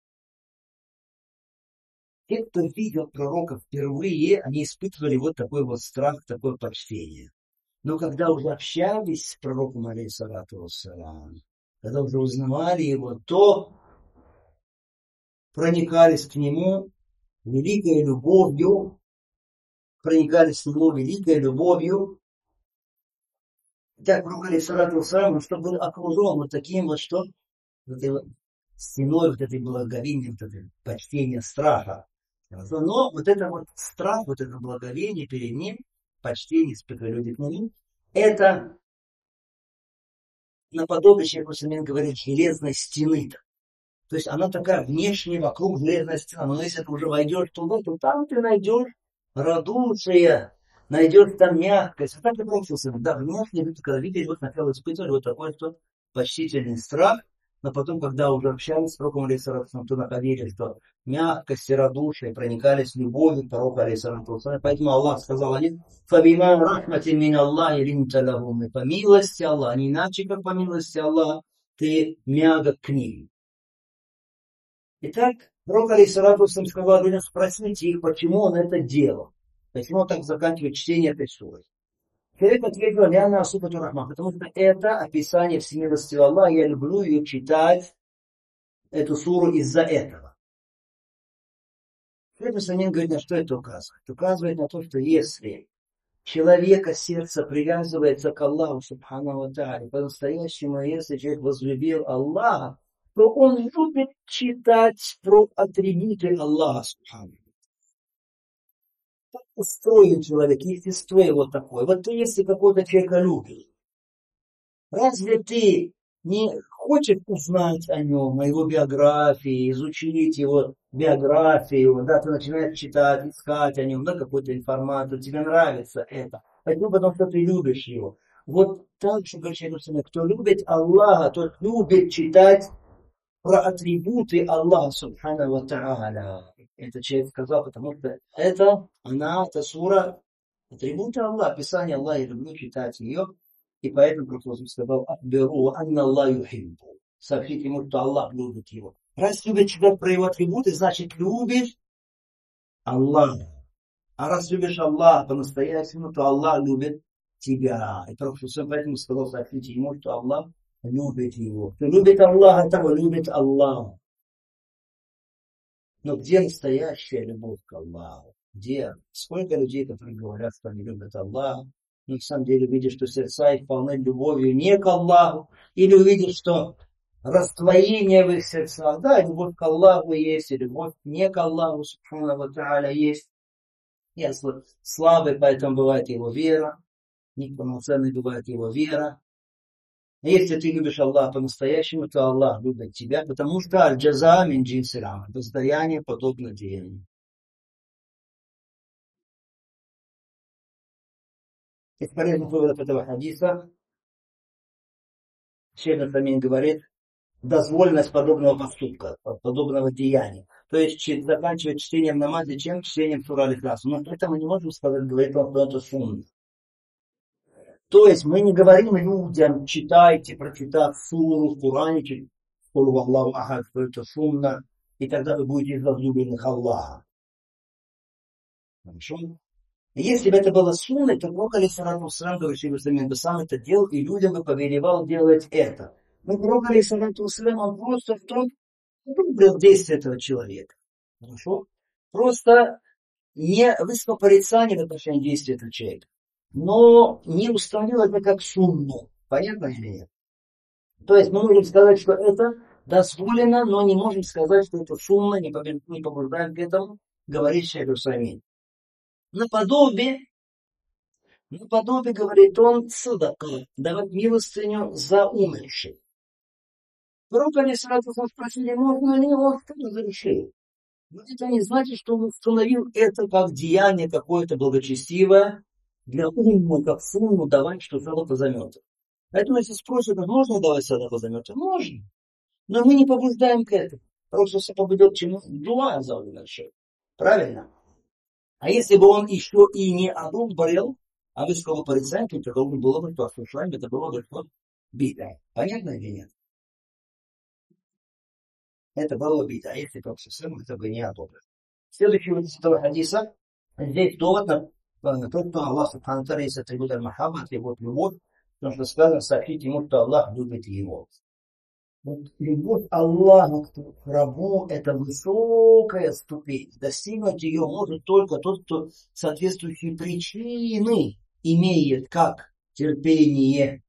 Те, кто видел пророка впервые, они испытывали вот такой вот страх, такое почтение. Но когда уже общались с пророком, алейхиссалату вассалам, когда уже узнавали его, то проникались к нему великой любовью, проникались к нему великой любовью. Так, пророк, алейхиссалату вассалам, чтобы был окружен вот таким вот, что, вот этой вот стеной, вот этой благовения, вот этой почтения, страха. Но вот это вот страх, вот это благовение перед ним, почтение, испытывая люди к нему, это наподобие, Шейх Усаймин говорит, железной стены. То есть она такая внешне вокруг железной стены. Но если ты уже войдешь туда, то там ты найдешь радушие, найдешь там мягкость. Вот так и получился. Да, внешне люди, когда видели, вот сначала испытывали вот такой вот почтительный страх, но потом, когда уже общались с пророком, алейхиссалату вассалам, то находили, что мягкость и радушие проникались любовью к пророку, алейхиссалату вассалам. Поэтому Аллах сказал они: «Фабима рахматин мин Аллахи линта лахум». И по милости Аллаха, не иначе, как по милости Аллаха, ты мягок к ним. Итак, пророк, алейхиссалату вассалам, сказал людям: спросите их, почему он это делал. Почему он так заканчивает чтение этой суры. Человек ответил: «Ляна асубату рахман», потому что это описание всемилости Аллаха, я люблю ее читать, эту суру, из-за этого. Шейх Усаймин говорит, на что это указывает? Указывает на то, что если человека сердце привязывается к Аллаху, субхану ва тааля, по-настоящему, если человек возлюбил Аллаха, то он любит читать про атрибуты Аллаха, субхану. Так устроен человек, естество его такое. Вот ты, если какого-то человека любишь, разве ты не хочешь узнать о нем, о его биографии, изучить его биографию, да, ты начинаешь читать, искать о нем, да, какую-то информацию, тебе нравится это. Почему? Потому что ты любишь его. Вот так же, кто любит Аллаха, тот любит читать про атрибуты Аллаха, субхану ва тааля. Это человек сказал, потому что это, она, эта сура, атрибуты Аллаха, описание Аллаха, я люблю читать ее. И поэтому Пророк сказал: «Ахбиру анна Аллах юхиббу». Сообщите ему, что Аллах любит его. Раз любит читать про его атрибуты, значит любишь Аллаха. А раз любишь Аллаха по-настоящему, то Аллах любит тебя. И Пророк поэтому сказал: сообщите ему, что Аллах любит его. Кто любит Аллаха, того любит Аллах. Но где настоящая любовь к Аллаху? Где? Сколько людей, которые говорят, что они любят Аллаха, но на самом деле видишь, что сердца их полны любовью не к Аллаху, или увидишь, что раздвоение в их сердцах, да, любовь к Аллаху есть, и любовь не к Аллаху, субхану ва тааля, есть. Я слабый, поэтому бывает его вера, неполноценной бывает его вера. Если ты любишь Аллаха по-настоящему, то Аллах любит тебя, потому что аль-джаза мин джинси рамаль, воздаяние подобно деянию. Из полезных выводов этого хадиса Шейх Усаймин говорит: дозволенность подобного поступка, подобного деяния. То есть заканчивать чтением намаза, чем чтением сура Аль-Ихлас. Но это мы не можем сказать, говорить вам, что это сунна. То есть мы не говорим людям: читайте, прочитав суру в Коране, куль валлаху ахад, что это сунна, и тогда вы будете из возлюбленных Аллаха. Хорошо? Если бы это было сунной, то Пророк, алейхиссалату вассалам, говорит, Шейх Усаймин, бы сам это делал, и людям бы повелевал делать это. Но Пророк, алейхиссалату вассалам, он просто в том, одобрил действие этого человека. Хорошо? Просто не высказал порицание в отношении действия этого человека, но не установил это как сунну. Понятно или нет? То есть мы можем сказать, что это дозволено, но не можем сказать, что это сунна, не побуждаем к этому, говорит шейх Усаймин. Наподобие, наподобие, говорит он, садака, давать милостыню за умерших. Пророк алейхиссалату спросили, можно ли, он разрешил. Но это не значит, что он установил это как деяние какое-то благочестивое для умма, как сунну давать, что садака заметы. Поэтому, если спросят, можно давать садака заметы? Можно. Но мы не побуждаем к этому. Просто побудет к чему? Дуа за умерших. Правильно? А если бы он еще и не одобрил, а вы сказали порицать, то должно было бы, что с вами это было бы что? Бида. Понятно или нет? Это было бида. Если как совсем, это бы не одобрил. Следующий вот из этого хадиса. Здесь довод на то, что Аллах Субхану ва Тааля есть атрибут аль-Махабба, атрибут любовь, потому что сказано, сообщить ему, что Аллах любит его. Вот любовь Аллаха к рабу – это высокая ступень. Достигнуть ее может только тот, кто соответствующие причины имеет, как терпение,